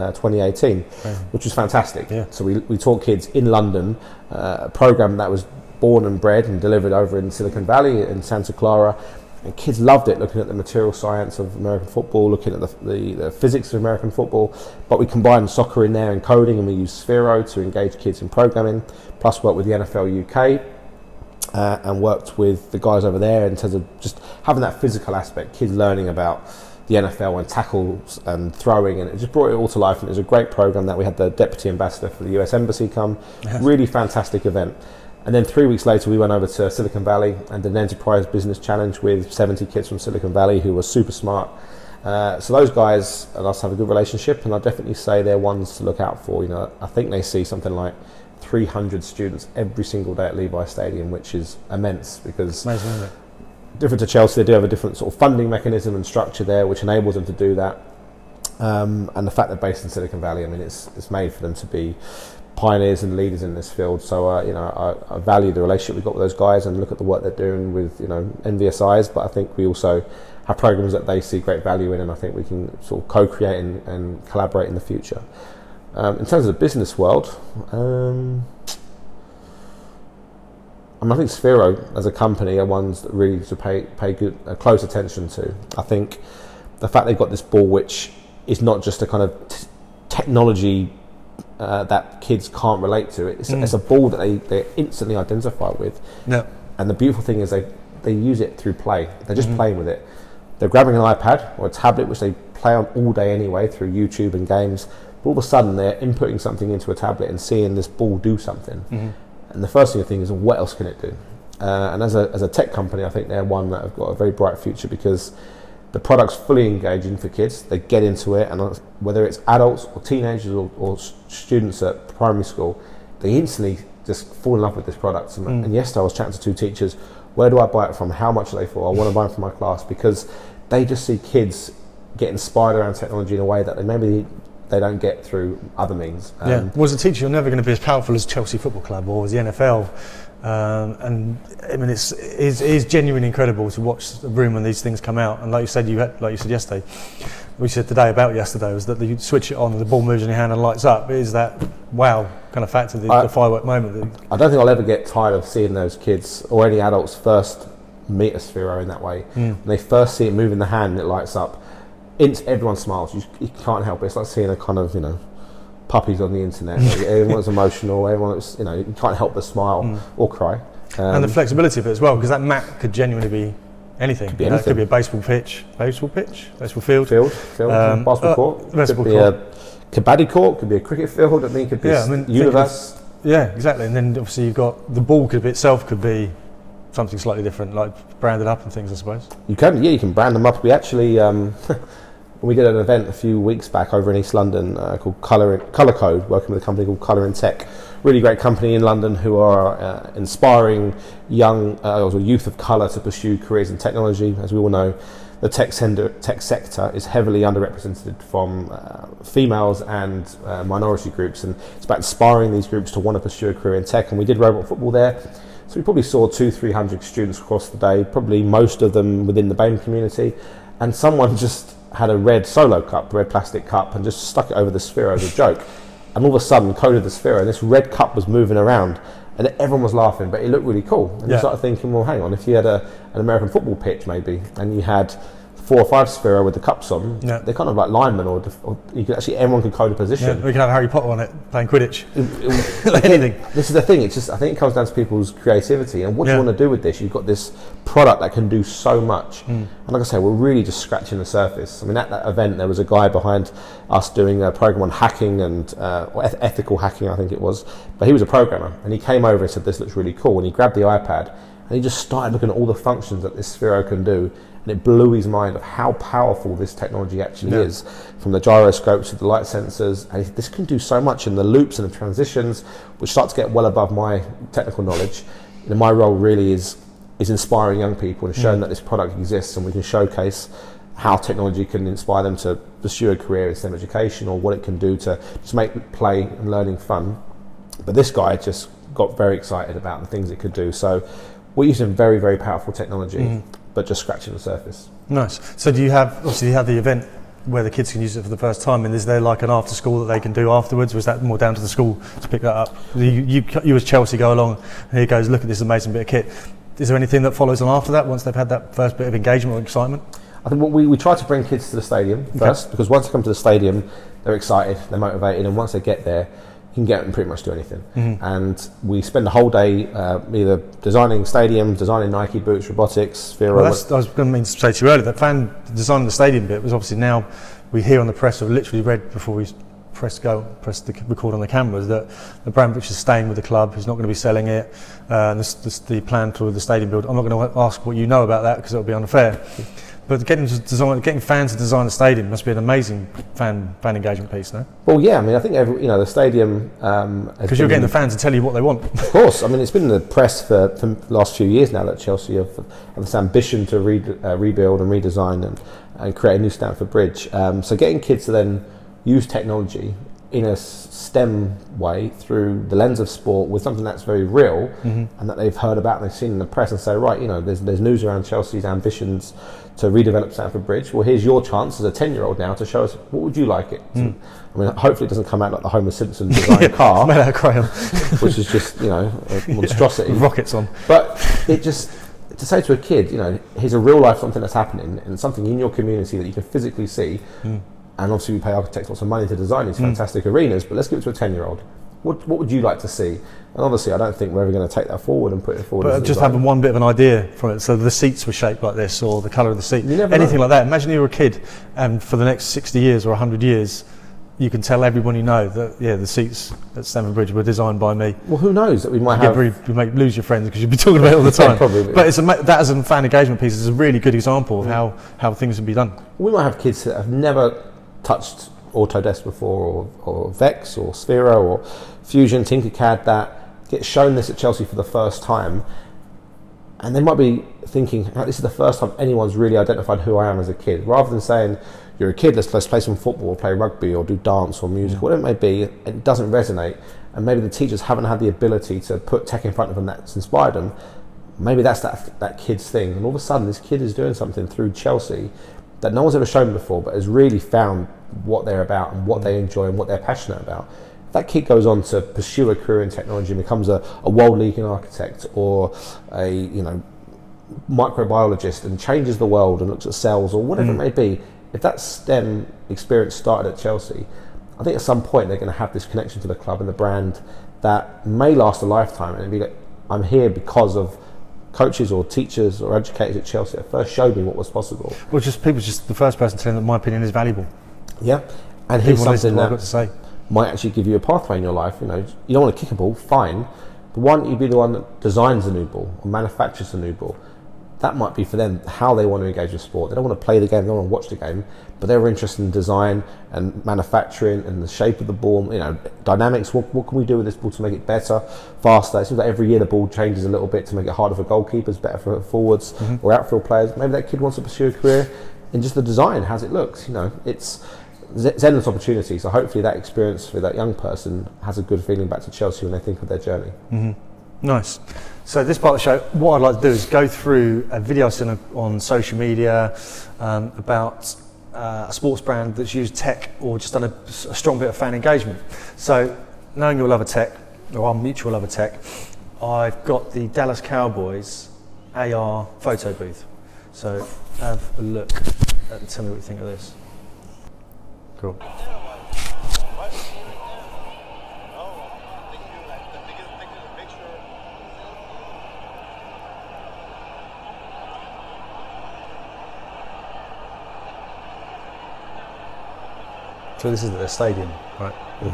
2018, which was fantastic. Yeah. So we taught kids in London a program that was born and bred and delivered over in Silicon Valley in Santa Clara. And kids loved it, looking at the material science of American football, looking at the physics of American football. But we combined soccer in there and coding, and we used Sphero to engage kids in programming, plus worked with the NFL UK and worked with the guys over there in terms of just having that physical aspect, kids learning about the NFL and tackles and throwing, and it just brought it all to life. And it was a great program that we had the Deputy Ambassador for the US Embassy come. Yes. Really fantastic event. And then 3 weeks later, we went over to Silicon Valley and did an enterprise business challenge with 70 kids from Silicon Valley who were super smart. So those guys and us have a good relationship, and I'd definitely say they're ones to look out for. You know, I think they see something like 300 students every single day at Levi Stadium, which is immense because amazing, isn't it? Different to Chelsea, they do have a different sort of funding mechanism and structure there, which enables them to do that. And the fact they're based in Silicon Valley, I mean, it's made for them to be pioneers and leaders in this field. So you know, I value the relationship we've got with those guys and look at the work they're doing with, you know, envious eyes. But I think we also have programs that they see great value in, and I think we can sort of co-create and collaborate in the future. In terms of the business world, I think Sphero as a company are ones that really to pay close attention to. I think the fact they've got this ball, which is not just a kind of technology that kids can't relate to. It's a ball that they instantly identify with. Yeah. And the beautiful thing is they use it through play. They're just playing with it. They're grabbing an iPad or a tablet, which they play on all day anyway through YouTube and games. But all of a sudden, they're inputting something into a tablet and seeing this ball do something. Mm-hmm. And the first thing you think is, what else can it do? And as a tech company, I think they're one that have got a very bright future because the product's fully engaging for kids. They get into it, and whether it's adults or teenagers or students at primary school, they instantly just fall in love with this product. And yesterday I was chatting to two teachers, where do I buy it from? How much are they for? I want to buy them for my class, because they just see kids get inspired around technology in a way that they don't get through other means. Well, as a teacher, you're never going to be as powerful as Chelsea Football Club or as the NFL. And I mean, it is genuinely incredible to watch the room when these things come out. And like you said yesterday, we said today about yesterday was that you switch it on and the ball moves in your hand and lights up. It is that wow kind of factor, the firework moment. I don't think I'll ever get tired of seeing those kids or any adults first meet a Sphero in that way. When they first see it move in the hand and it lights up, everyone smiles. You can't help it. It's like seeing a kind of, puppies on the internet. Everyone's emotional. Everyone's, you can't help but smile or cry. And the flexibility of it as well, because that mat could genuinely be anything. Could be anything. It could be a baseball field, basketball court. Could be a kabaddi court. Could be a cricket field. I mean, it could be universe. Yeah, exactly. And then obviously you've got the ball itself could be something slightly different, like branded up and things, I suppose. You can brand them up. We actually We did an event a few weeks back over in East London called Colour Code, working with a company called Colour in Tech. Really great company in London who are inspiring young youth of colour to pursue careers in technology. As we all know, the tech sector is heavily underrepresented from females and minority groups, and it's about inspiring these groups to want to pursue a career in tech. And we did robot football there, so we probably saw 200-300 students across the day, probably most of them within the BAME community, and someone just had a red Solo cup, red plastic cup, and just stuck it over the Sphero as a joke, and all of a sudden coded the Sphero, and this red cup was moving around, and everyone was laughing, but it looked really cool. And you started thinking, well, hang on, if you had an American football pitch maybe, and you had 4 or 5 Sphero with the cups on, they're kind of like linemen, or you could actually, everyone could code a position. Yeah, we could have Harry Potter on it playing Quidditch. Anything. This is the thing. It's just, I think it comes down to people's creativity and what you want to do with this. You've got this product that can do so much, and like I say, we're really just scratching the surface. I mean, at that event, there was a guy behind us doing a program on hacking and ethical hacking, I think it was. But he was a programmer, and he came over and said, "This looks really cool." And he grabbed the iPad and he just started looking at all the functions that this Sphero can do. And it blew his mind of how powerful this technology actually is, from the gyroscopes to the light sensors. And this can do so much in the loops and the transitions, which start to get well above my technical knowledge. And my role really is inspiring young people and showing that this product exists, and we can showcase how technology can inspire them to pursue a career in STEM education, or what it can do to just make play and learning fun. But this guy just got very excited about the things it could do. So we're using very, very powerful technology, but just scratching the surface. Nice. So do you have the event where the kids can use it for the first time, and is there like an after school that they can do afterwards, or is that more down to the school to pick that up? You as Chelsea go along, and here goes, look at this amazing bit of kit. Is there anything that follows on after that, once they've had that first bit of engagement or excitement? I think we try to bring kids to the stadium first, because once they come to the stadium, they're excited, they're motivated, and once they get there, you can get them pretty much do anything. And we spend the whole day either designing stadiums, designing Nike boots, robotics, Sphero. Well, I was going to say to you earlier, that fan designing the stadium bit was obviously, now we hear on the press, or literally read before we press the record on the cameras, that Abramovich is staying with the club, he's not going to be selling it, and the plan for the stadium build. I'm not going to ask what you know about that, because it would be unfair. But getting fans to design a stadium must be an amazing fan engagement piece, no? Well, yeah. I mean, I think the stadium, because you're getting the fans to tell you what they want. Of course. I mean, it's been in the press for the last few years now that Chelsea have this ambition to rebuild and redesign and create a new Stamford Bridge. So getting kids to then use technology in a STEM way through the lens of sport, with something that's very real and that they've heard about and they've seen in the press, and say, right, there's news around Chelsea's ambitions to redevelop Stamford Bridge. Well, here's your chance as a 10-year-old now to show us, what would you like it to? I mean, hopefully it doesn't come out like the Homer Simpson design car, made out of crayon, which is just a monstrosity. Rockets on. But it just, to say to a kid, here's a real life something that's happening, and something in your community that you can physically see. And obviously we pay architects lots of money to design these fantastic arenas, but let's give it to a 10-year-old. What would you like to see? And obviously I don't think we're ever going to take that forward and put it forward. But just having one bit of an idea from it, so the seats were shaped like this, or the colour of the seat, anything like that. Imagine you were a kid, and for the next 60 years or 100 years, you can tell everyone you know that, the seats at Stamford Bridge were designed by me. Well, who knows, that we might you might lose your friends because you'd be talking about it all the time. Probably. But that as a fan engagement piece is a really good example of how things can be done. We might have kids that have never touched Autodesk before, or Vex, or Sphero, or Fusion, Tinkercad, that get shown this at Chelsea for the first time, and they might be thinking, this is the first time anyone's really identified who I am as a kid. Rather than saying, you're a kid, let's play some football, or play rugby, or do dance or music, whatever it may be, it doesn't resonate, and maybe the teachers haven't had the ability to put tech in front of them that's inspired them. Maybe that's that kid's thing, and all of a sudden this kid is doing something through Chelsea that no one's ever shown before, but has really found what they're about and what they enjoy and what they're passionate about. If that kid goes on to pursue a career in technology and becomes a world-leading architect, or a microbiologist, and changes the world and looks at cells, or whatever it may be, if that STEM experience started at Chelsea, I think at some point they're going to have this connection to the club and the brand that may last a lifetime, and it'd be like, I'm here because of coaches or teachers or educators at Chelsea that first showed me what was possible. Well, people just the first person telling them that my opinion is valuable. Yeah, and here's something that I've got to say might actually give you a pathway in your life. You don't want to kick a ball, fine, but why don't you be the one that designs a new ball or manufactures a new ball? that might be for them how they want to engage with sport. They don't want to play the game, they don't want to watch the game, but they're interested in design and manufacturing and the shape of the ball, dynamics. What can we do with this ball to make it better, faster? It seems like every year the ball changes a little bit to make it harder for goalkeepers, better for forwards or outfield players. Maybe that kid wants to pursue a career in just the design, as it looks. It's endless opportunity. So hopefully that experience for that young person has a good feeling back to Chelsea when they think of their journey. Nice. So this part of the show, what I'd like to do is go through a video I've seen on social media about a sports brand that's used tech or just done a strong bit of fan engagement. So knowing your love of tech, or our mutual love of tech, I've got the Dallas Cowboys AR photo booth. So have a look and tell me what you think of this. Cool. So this is at the stadium, right?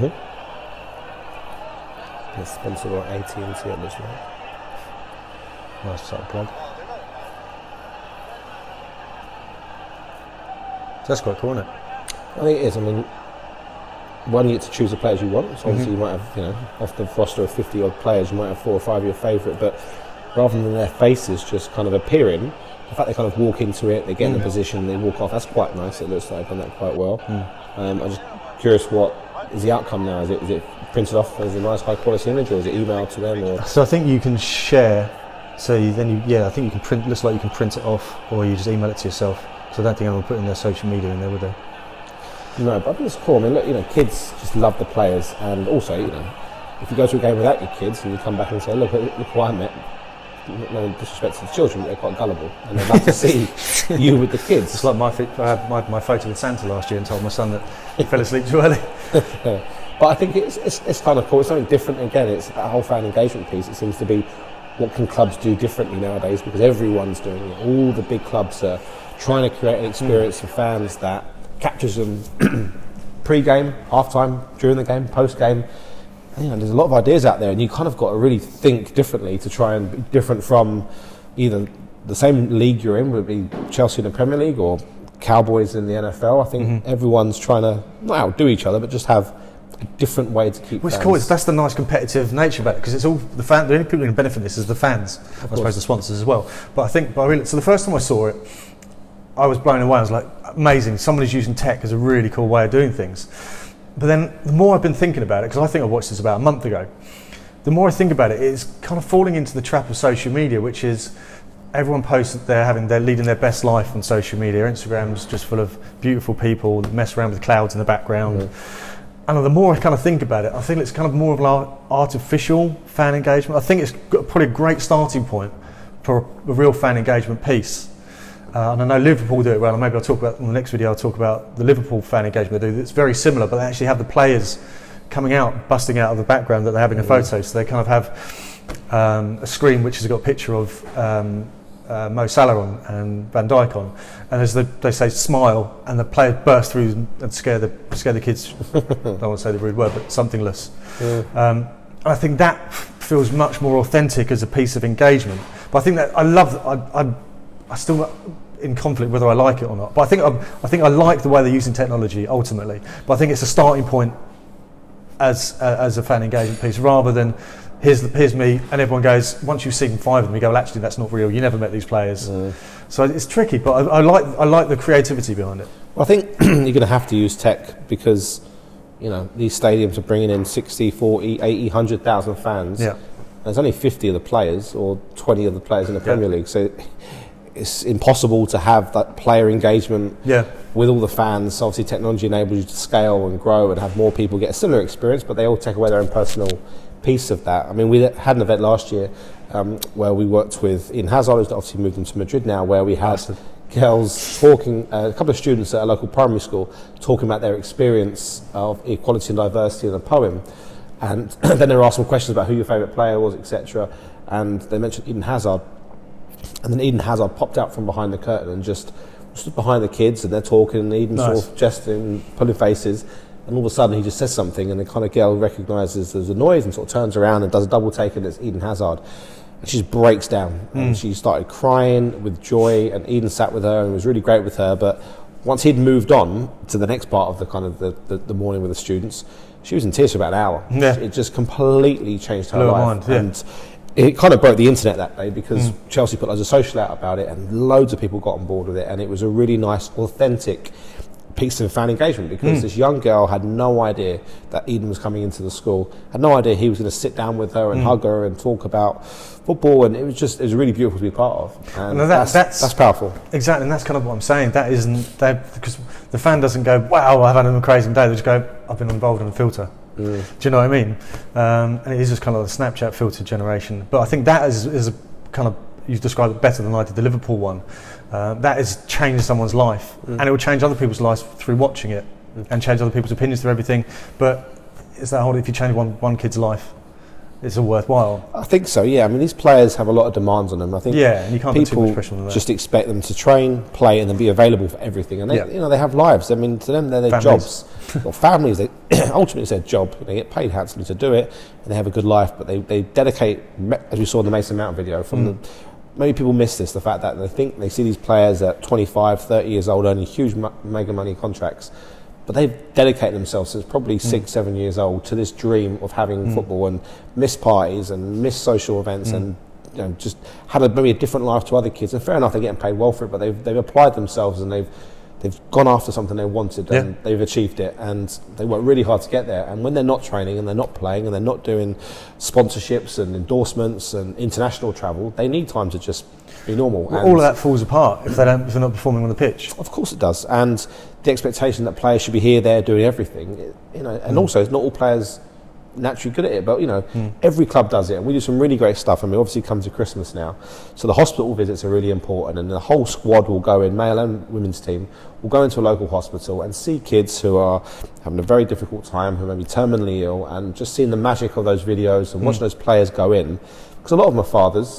It's sponsored by AT&T, it looks like. Nice sort of plug. So that's quite cool, isn't it? I think it is. I mean, one, you get to choose the players you want. So obviously you might have, off the roster of 50 odd players, you might have 4 or 5 of your favourite, but rather than their faces just kind of appearing, the fact they kind of walk into it, they get in a position, they walk off, that's quite nice. It looks like they've done that quite well. I'm just curious, what is the outcome now? Is it printed off as a nice high quality image, or is it emailed to them? Or? So I think you can share, I think you can print, looks like you can print it off, or you just email it to yourself. So I don't think anyone will put in their social media in there, would they? No, but I think it's cool. I mean, look, kids just love the players, and also, if you go to a game without your kids and you come back and say, look who I met, no disrespect to the children, but they're quite gullible, and they'd love to see you with the kids. It's like I had my photo with Santa last year and told my son that he fell asleep too early. But I think it's kind of cool. It's something different. Again, it's that whole fan engagement piece. It seems to be what can clubs do differently nowadays, because everyone's doing it. All the big clubs are trying to create an experience for fans that captures them pre-game, half-time, during the game, post-game. There's a lot of ideas out there, and you kind of got to really think differently to try and be different from either the same league you're in, would it be Chelsea in the Premier League or Cowboys in the NFL. I think everyone's trying to not outdo each other, but just have a different way to keep fans. It's cool. That's the nice competitive nature about it, because it's all the fan. The only people who can benefit from this is the fans, I suppose the sponsors as well. But so the first time I saw it, I was blown away. I was like, amazing, somebody's using tech as a really cool way of doing things. But then the more I've been thinking about it, because I think I watched this about a month ago, the more I think about it, it's kind of falling into the trap of social media, which is everyone posts that they're leading their best life on social media. Instagram's just full of beautiful people that mess around with clouds in the background. And the more I kind of think about it, I think it's kind of more of an artificial fan engagement. I think it's probably a great starting point for a real fan engagement piece. And I know Liverpool do it well, and maybe I'll talk about in the next video. I'll talk about the Liverpool fan engagement they do. It's very similar, but they actually have the players coming out, busting out of the background that they're having a photo. So they kind of have a screen which has got a picture of Mo Salah on and Van Dijk on, and as they say smile, and the players burst through and scare the kids. I don't want to say the rude word, but something-less. I think that feels much more authentic as a piece of engagement. But I think that I still in conflict whether I like it or not. But I think I like the way they're using technology ultimately. But I think it's a starting point as a fan engagement piece, rather than here's me, and everyone goes, once you've seen 5 of them, you go, well, actually that's not real. You never met these players. So it's tricky, but I like the creativity behind it. Well, I think you're going to have to use tech, because these stadiums are bringing in 60, 40, 80, 100,000 fans. There's only 50 of the players, or 20 of the players in the Premier League. So it's impossible to have that player engagement with all the fans. Obviously, technology enables you to scale and grow and have more people get a similar experience, but they all take away their own personal piece of that. I mean, we had an event last year where we worked with Eden Hazard, who's obviously moved into Madrid now, where we had girls talking, a couple of students at a local primary school talking about their experience of equality and diversity in a poem. And then they were asked some questions about who your favourite player was, etc. And they mentioned Eden Hazard. And then Eden Hazard popped out from behind the curtain and just stood behind the kids, and they're talking, and Eden sort of gesturing, pulling faces, and all of a sudden he just says something, and the kind of girl recognises there's a noise and sort of turns around and does a double take, and it's Eden Hazard. and she just breaks down. And she started crying with joy, and Eden sat with her and was really great with her. But once he'd moved on to the next part of the kind of the morning with the students, she was in tears for about an hour. Yeah. It just completely changed her life. Mind, yeah. And it kind of broke the internet that day, because Chelsea put loads of social out about it, and loads of people got on board with it, and it was a really nice, authentic piece of fan engagement, because this young girl had no idea that Eden was coming into the school, had no idea he was going to sit down with her and hug her and talk about football, and it was really beautiful to be part of. And that's powerful. Exactly, and that's kind of what I'm saying. That isn't, because the fan doesn't go, wow, I've had an amazing day. They just go, I've been involved in a filter. Do you know what I mean? And it is just kind of the Snapchat filter generation. But I think that is a kind of, you described it better than I did, the Liverpool one. That has changed someone's life, and it will change other people's lives through watching it, and change other people's opinions through everything. But it's that whole, if you change one kid's life, it's all worthwhile. I think so, yeah. I mean, these players have a lot of demands on them. I think and you can't put too much people pressure on them. just expect them to train, play, and then be available for everything. And they, they have lives. I mean, to them, they're their jobs. Or families, ultimately it's their job. They get paid handsomely to do it, and they have a good life. But they dedicate, as we saw in the Mason Mount video, from maybe people miss this, the fact that they see these players at 25, 30 years old earning huge mega money contracts, but they've dedicated themselves since probably 6, 7 years old to this dream of having football, and missed parties and missed social events, and just had maybe a different life to other kids. And fair enough, they're getting paid well for it, but they've applied themselves, and they've gone after something they wanted, and they've achieved it, and they worked really hard to get there. And when they're not training, and they're not playing, and they're not doing sponsorships and endorsements and international travel, they need time to just be normal. Well, all of that falls apart if they're not performing on the pitch. Of course it does. And the expectation that players should be here, there, doing everything, and also it's not all players naturally good at it, but every club does it, and we do some really great stuff. I mean, obviously come to Christmas now, so the hospital visits are really important, and the whole squad will go in, male and women's team will go into a local hospital and see kids who are having a very difficult time, who may be terminally ill, and just seeing the magic of those videos and watching those players go in, because a lot of them are fathers,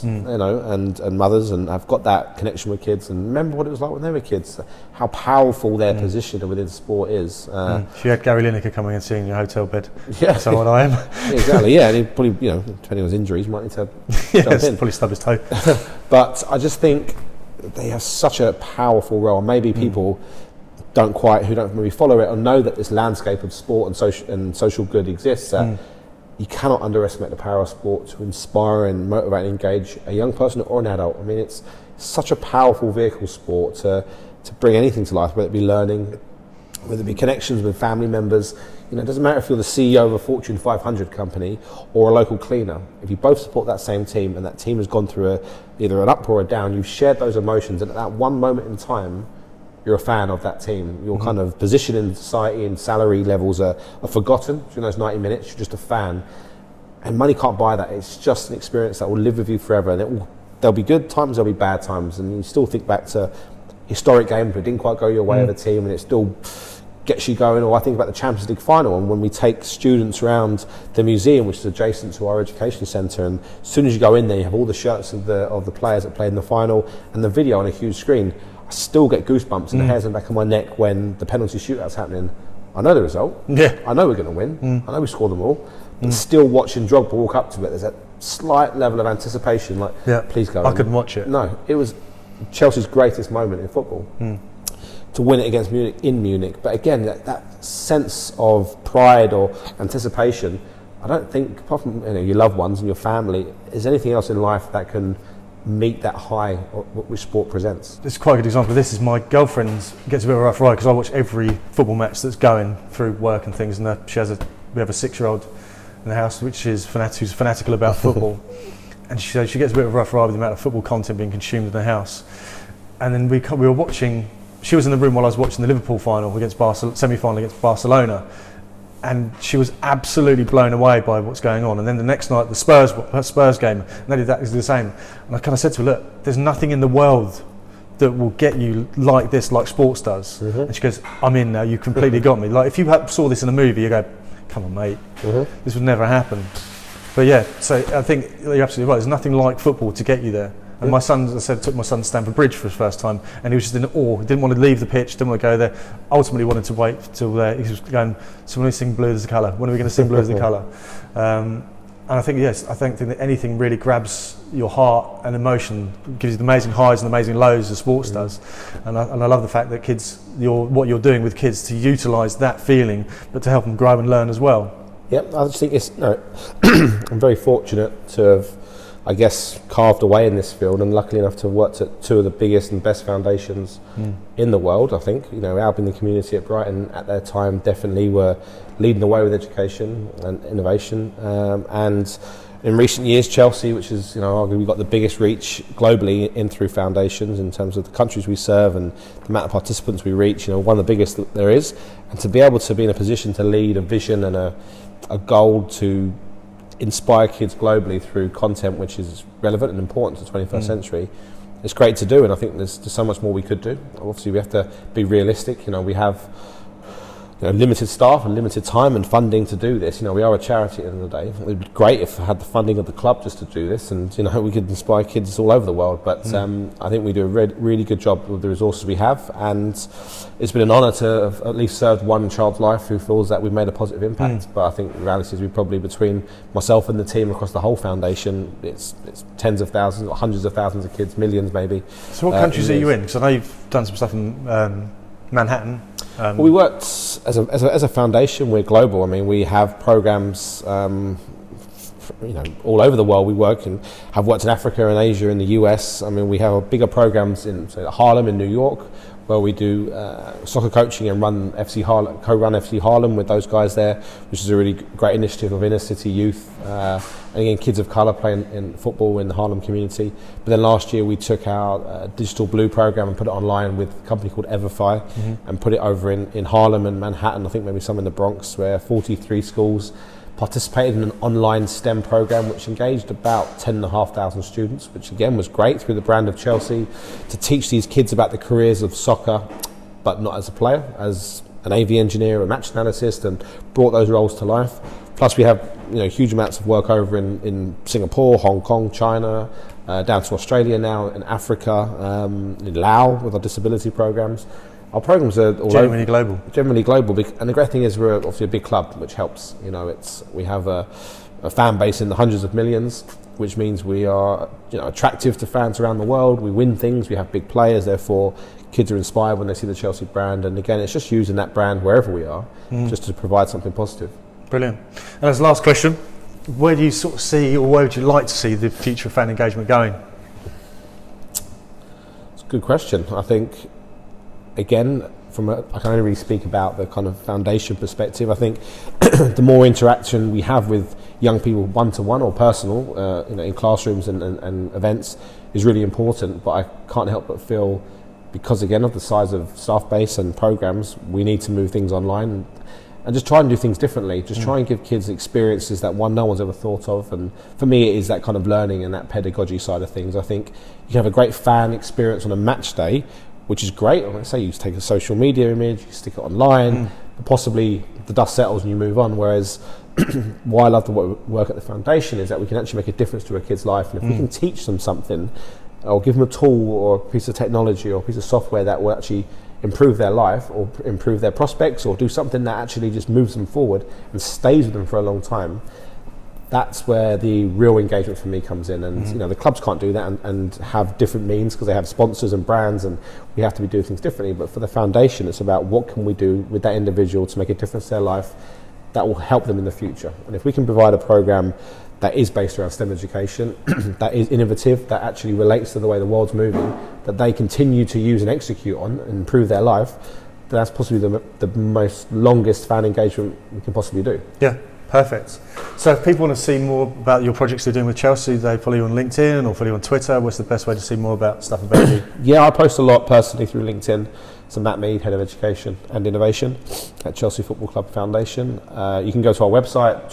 and mothers, and have got that connection with kids, and remember what it was like when they were kids, how powerful their position within sport is. If you had Gary Lineker coming and seeing in your hotel bed, that's what I am. Exactly, and he probably, depending on his injuries, might need to jump in. Probably stub his toe. But I just think they have such a powerful role. Maybe people who don't maybe follow it or know that this landscape of sport and social good exists. You cannot underestimate the power of sport to inspire and motivate and engage a young person or an adult. I mean, it's such a powerful vehicle, sport, to bring anything to life, whether it be learning, whether it be connections with family members. It doesn't matter if you're the CEO of a Fortune 500 company or a local cleaner. If you both support that same team, and that team has gone through either an up or a down, you've shared those emotions, and at that one moment in time, you're a fan of that team. Your kind of position in society and salary levels are forgotten. During those 90 minutes, you're just a fan. And money can't buy that. It's just an experience that will live with you forever. And there'll be good times, there'll be bad times. And you still think back to historic games that didn't quite go your way of a team, and it still gets you going. Or I think about the Champions League final, and when we take students around the museum, which is adjacent to our education centre, and as soon as you go in there, you have all the shirts of the players that played in the final and the video on a huge screen. I still get goosebumps and the hairs on the back of my neck when the penalty shootout's happening. I know the result. I know we're going to win. I know we scored them all. But still watching Drogba walk up to it, there's that slight level of anticipation, like, please go. I couldn't watch it. No, it was Chelsea's greatest moment in football. To win it against Munich in Munich. But again, that sense of pride or anticipation, I don't think, apart from your loved ones and your family, is anything else in life that can meet that high which sport presents. It's quite a good example of this. Is my girlfriend gets a bit of a rough ride because I watch every football match that's going through work and things, and we have a 6-year-old in the house who's fanatical about football, and she says she gets a bit of a rough ride with the amount of football content being consumed in the house. And then we were watching. She was in the room while I was watching the Liverpool final against semi-final against Barcelona, and she was absolutely blown away by what's going on. And then the next night, the Spurs game, and they did that exactly the same. And I kind of said to her, look, there's nothing in the world that will get you like this, like sports does. And she goes, I'm in now, you completely got me. Like, if you saw this in a movie, you go, come on, mate, this would never happen. But yeah, so I think you're absolutely right. There's nothing like football to get you there. And my son, as I said, took my son to Stamford Bridge for his first time, and he was just in awe. He didn't want to leave the pitch, didn't want to go there. Ultimately wanted to wait till he was going, so when we sing Blue as the colour, when are we going to sing Blue as the colour? And I think, yes, I think that anything really grabs your heart and emotion, gives you the amazing highs and amazing lows as sports does. And I love the fact that kids, what you're doing with kids to utilise that feeling, but to help them grow and learn as well. Yep, I just think I'm very fortunate to have, I guess, carved away in this field, and luckily enough to have worked at two of the biggest and best foundations in the world. I think, Albion, the community at Brighton at their time definitely were leading the way with education and innovation. And in recent years, Chelsea, which is, arguably got the biggest reach globally in through foundations in terms of the countries we serve and the amount of participants we reach, one of the biggest that there is. And to be able to be in a position to lead a vision and a goal to inspire kids globally through content which is relevant and important to the 21st century, it's great to do, and I think there's so much more we could do. Obviously we have to be realistic. We have limited staff and limited time and funding to do this. We are a charity at the end of the day. It would be great if I had the funding of the club just to do this, and we could inspire kids all over the world, but I think we do a really good job with the resources we have, and it's been an honour to have at least served one child's life who feels that we've made a positive impact. But I think the reality is we probably, between myself and the team across the whole foundation, it's tens of thousands or hundreds of thousands of kids, millions maybe. So what countries are you in? Because I know you've done some stuff in Manhattan. Well, we worked as a foundation. We're global. I mean, we have programs, all over the world. We work and have worked in Africa and Asia and the US. I mean, we have bigger programs in Harlem in New York, where we do soccer coaching and co-run FC Harlem with those guys there, which is a really great initiative of inner city youth. And again, kids of colour playing in football in the Harlem community. But then last year we took our Digital Blue program and put it online with a company called Everfi, and put it over in Harlem and Manhattan, I think maybe some in the Bronx, where 43 schools participated in an online STEM program which engaged about 10,500 students, which again was great through the brand of Chelsea, to teach these kids about the careers of soccer, but not as a player, as an AV engineer, a match analyst, and brought those roles to life. Plus we have huge amounts of work over in Singapore, Hong Kong, China, down to Australia now, in Africa, in Laos with our disability programs. Our programs are all Generally global. And the great thing is we're obviously a big club, which helps. We have a fan base in the hundreds of millions, which means we are attractive to fans around the world. We win things, we have big players, therefore kids are inspired when they see the Chelsea brand. And again, it's just using that brand wherever we are, just to provide something positive. Brilliant. And as the last question, where do you sort of see, or where would you like to see the future of fan engagement going? It's a good question. I think, again, I can only really speak about the kind of foundation perspective. I think the more interaction we have with young people, one-to-one or personal, in classrooms and events, is really important. But I can't help but feel, because again of the size of staff base and programs, we need to move things online and just try and do things differently. Just try and give kids experiences that no one's ever thought of. And for me, it is that kind of learning and that pedagogy side of things. I think you can have a great fan experience on a match day, which is great. Like I say, you take a social media image, you stick it online, but possibly the dust settles and you move on. Whereas why I love the work at the foundation is that we can actually make a difference to a kid's life. And if we can teach them something, or give them a tool or a piece of technology or a piece of software that will actually improve their life or improve their prospects, or do something that actually just moves them forward and stays with them for a long time, that's where the real engagement for me comes in. And the clubs can't do that and have different means because they have sponsors and brands, and we have to be doing things differently. But for the foundation, it's about what can we do with that individual to make a difference to their life that will help them in the future. And if we can provide a program that is based around STEM education, that is innovative, that actually relates to the way the world's moving, that they continue to use and execute on and improve their life, that's possibly the most longest fan engagement we can possibly do. Yeah, perfect. So if people want to see more about your projects you're doing with Chelsea, they follow you on LinkedIn or follow you on Twitter. What's the best way to see more about stuff about you? Yeah, I post a lot personally through LinkedIn. So Matt Mead, Head of Education and Innovation at Chelsea Football Club Foundation. You can go to our website,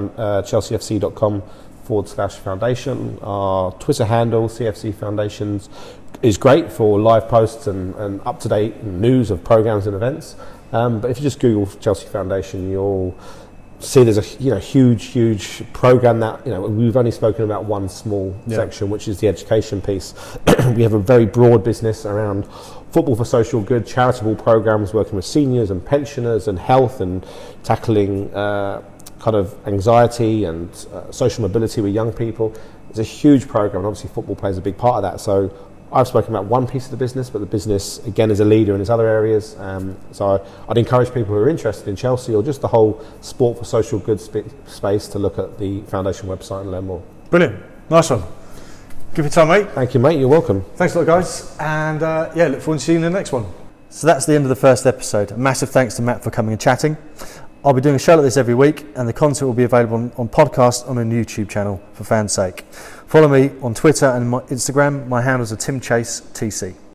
chelseafc.com/foundation. Our Twitter handle, CFC Foundations, is great for live posts and up-to-date news of programs and events. But if you just Google Chelsea Foundation, you'll see there's a huge program that we've only spoken about one small section, which is the education piece. We have a very broad business around football for social good, charitable programs working with seniors and pensioners and health, and tackling kind of anxiety and social mobility with young people. It's a huge program, and obviously football plays a big part of that. So I've spoken about one piece of the business, but the business, again, is a leader in its other areas. So I'd encourage people who are interested in Chelsea or just the whole sport for social good space to look at the foundation website and learn more. Brilliant. Nice one. Give your time, mate. Thank you, mate. You're welcome. Thanks a lot, guys. And yeah, look forward to seeing you in the next one. So that's the end of the first episode. A massive thanks to Matt for coming and chatting. I'll be doing a show like this every week, and the content will be available on podcast on a YouTube channel for fans' sake. Follow me on Twitter and my Instagram. My handles are Tim Chase TC.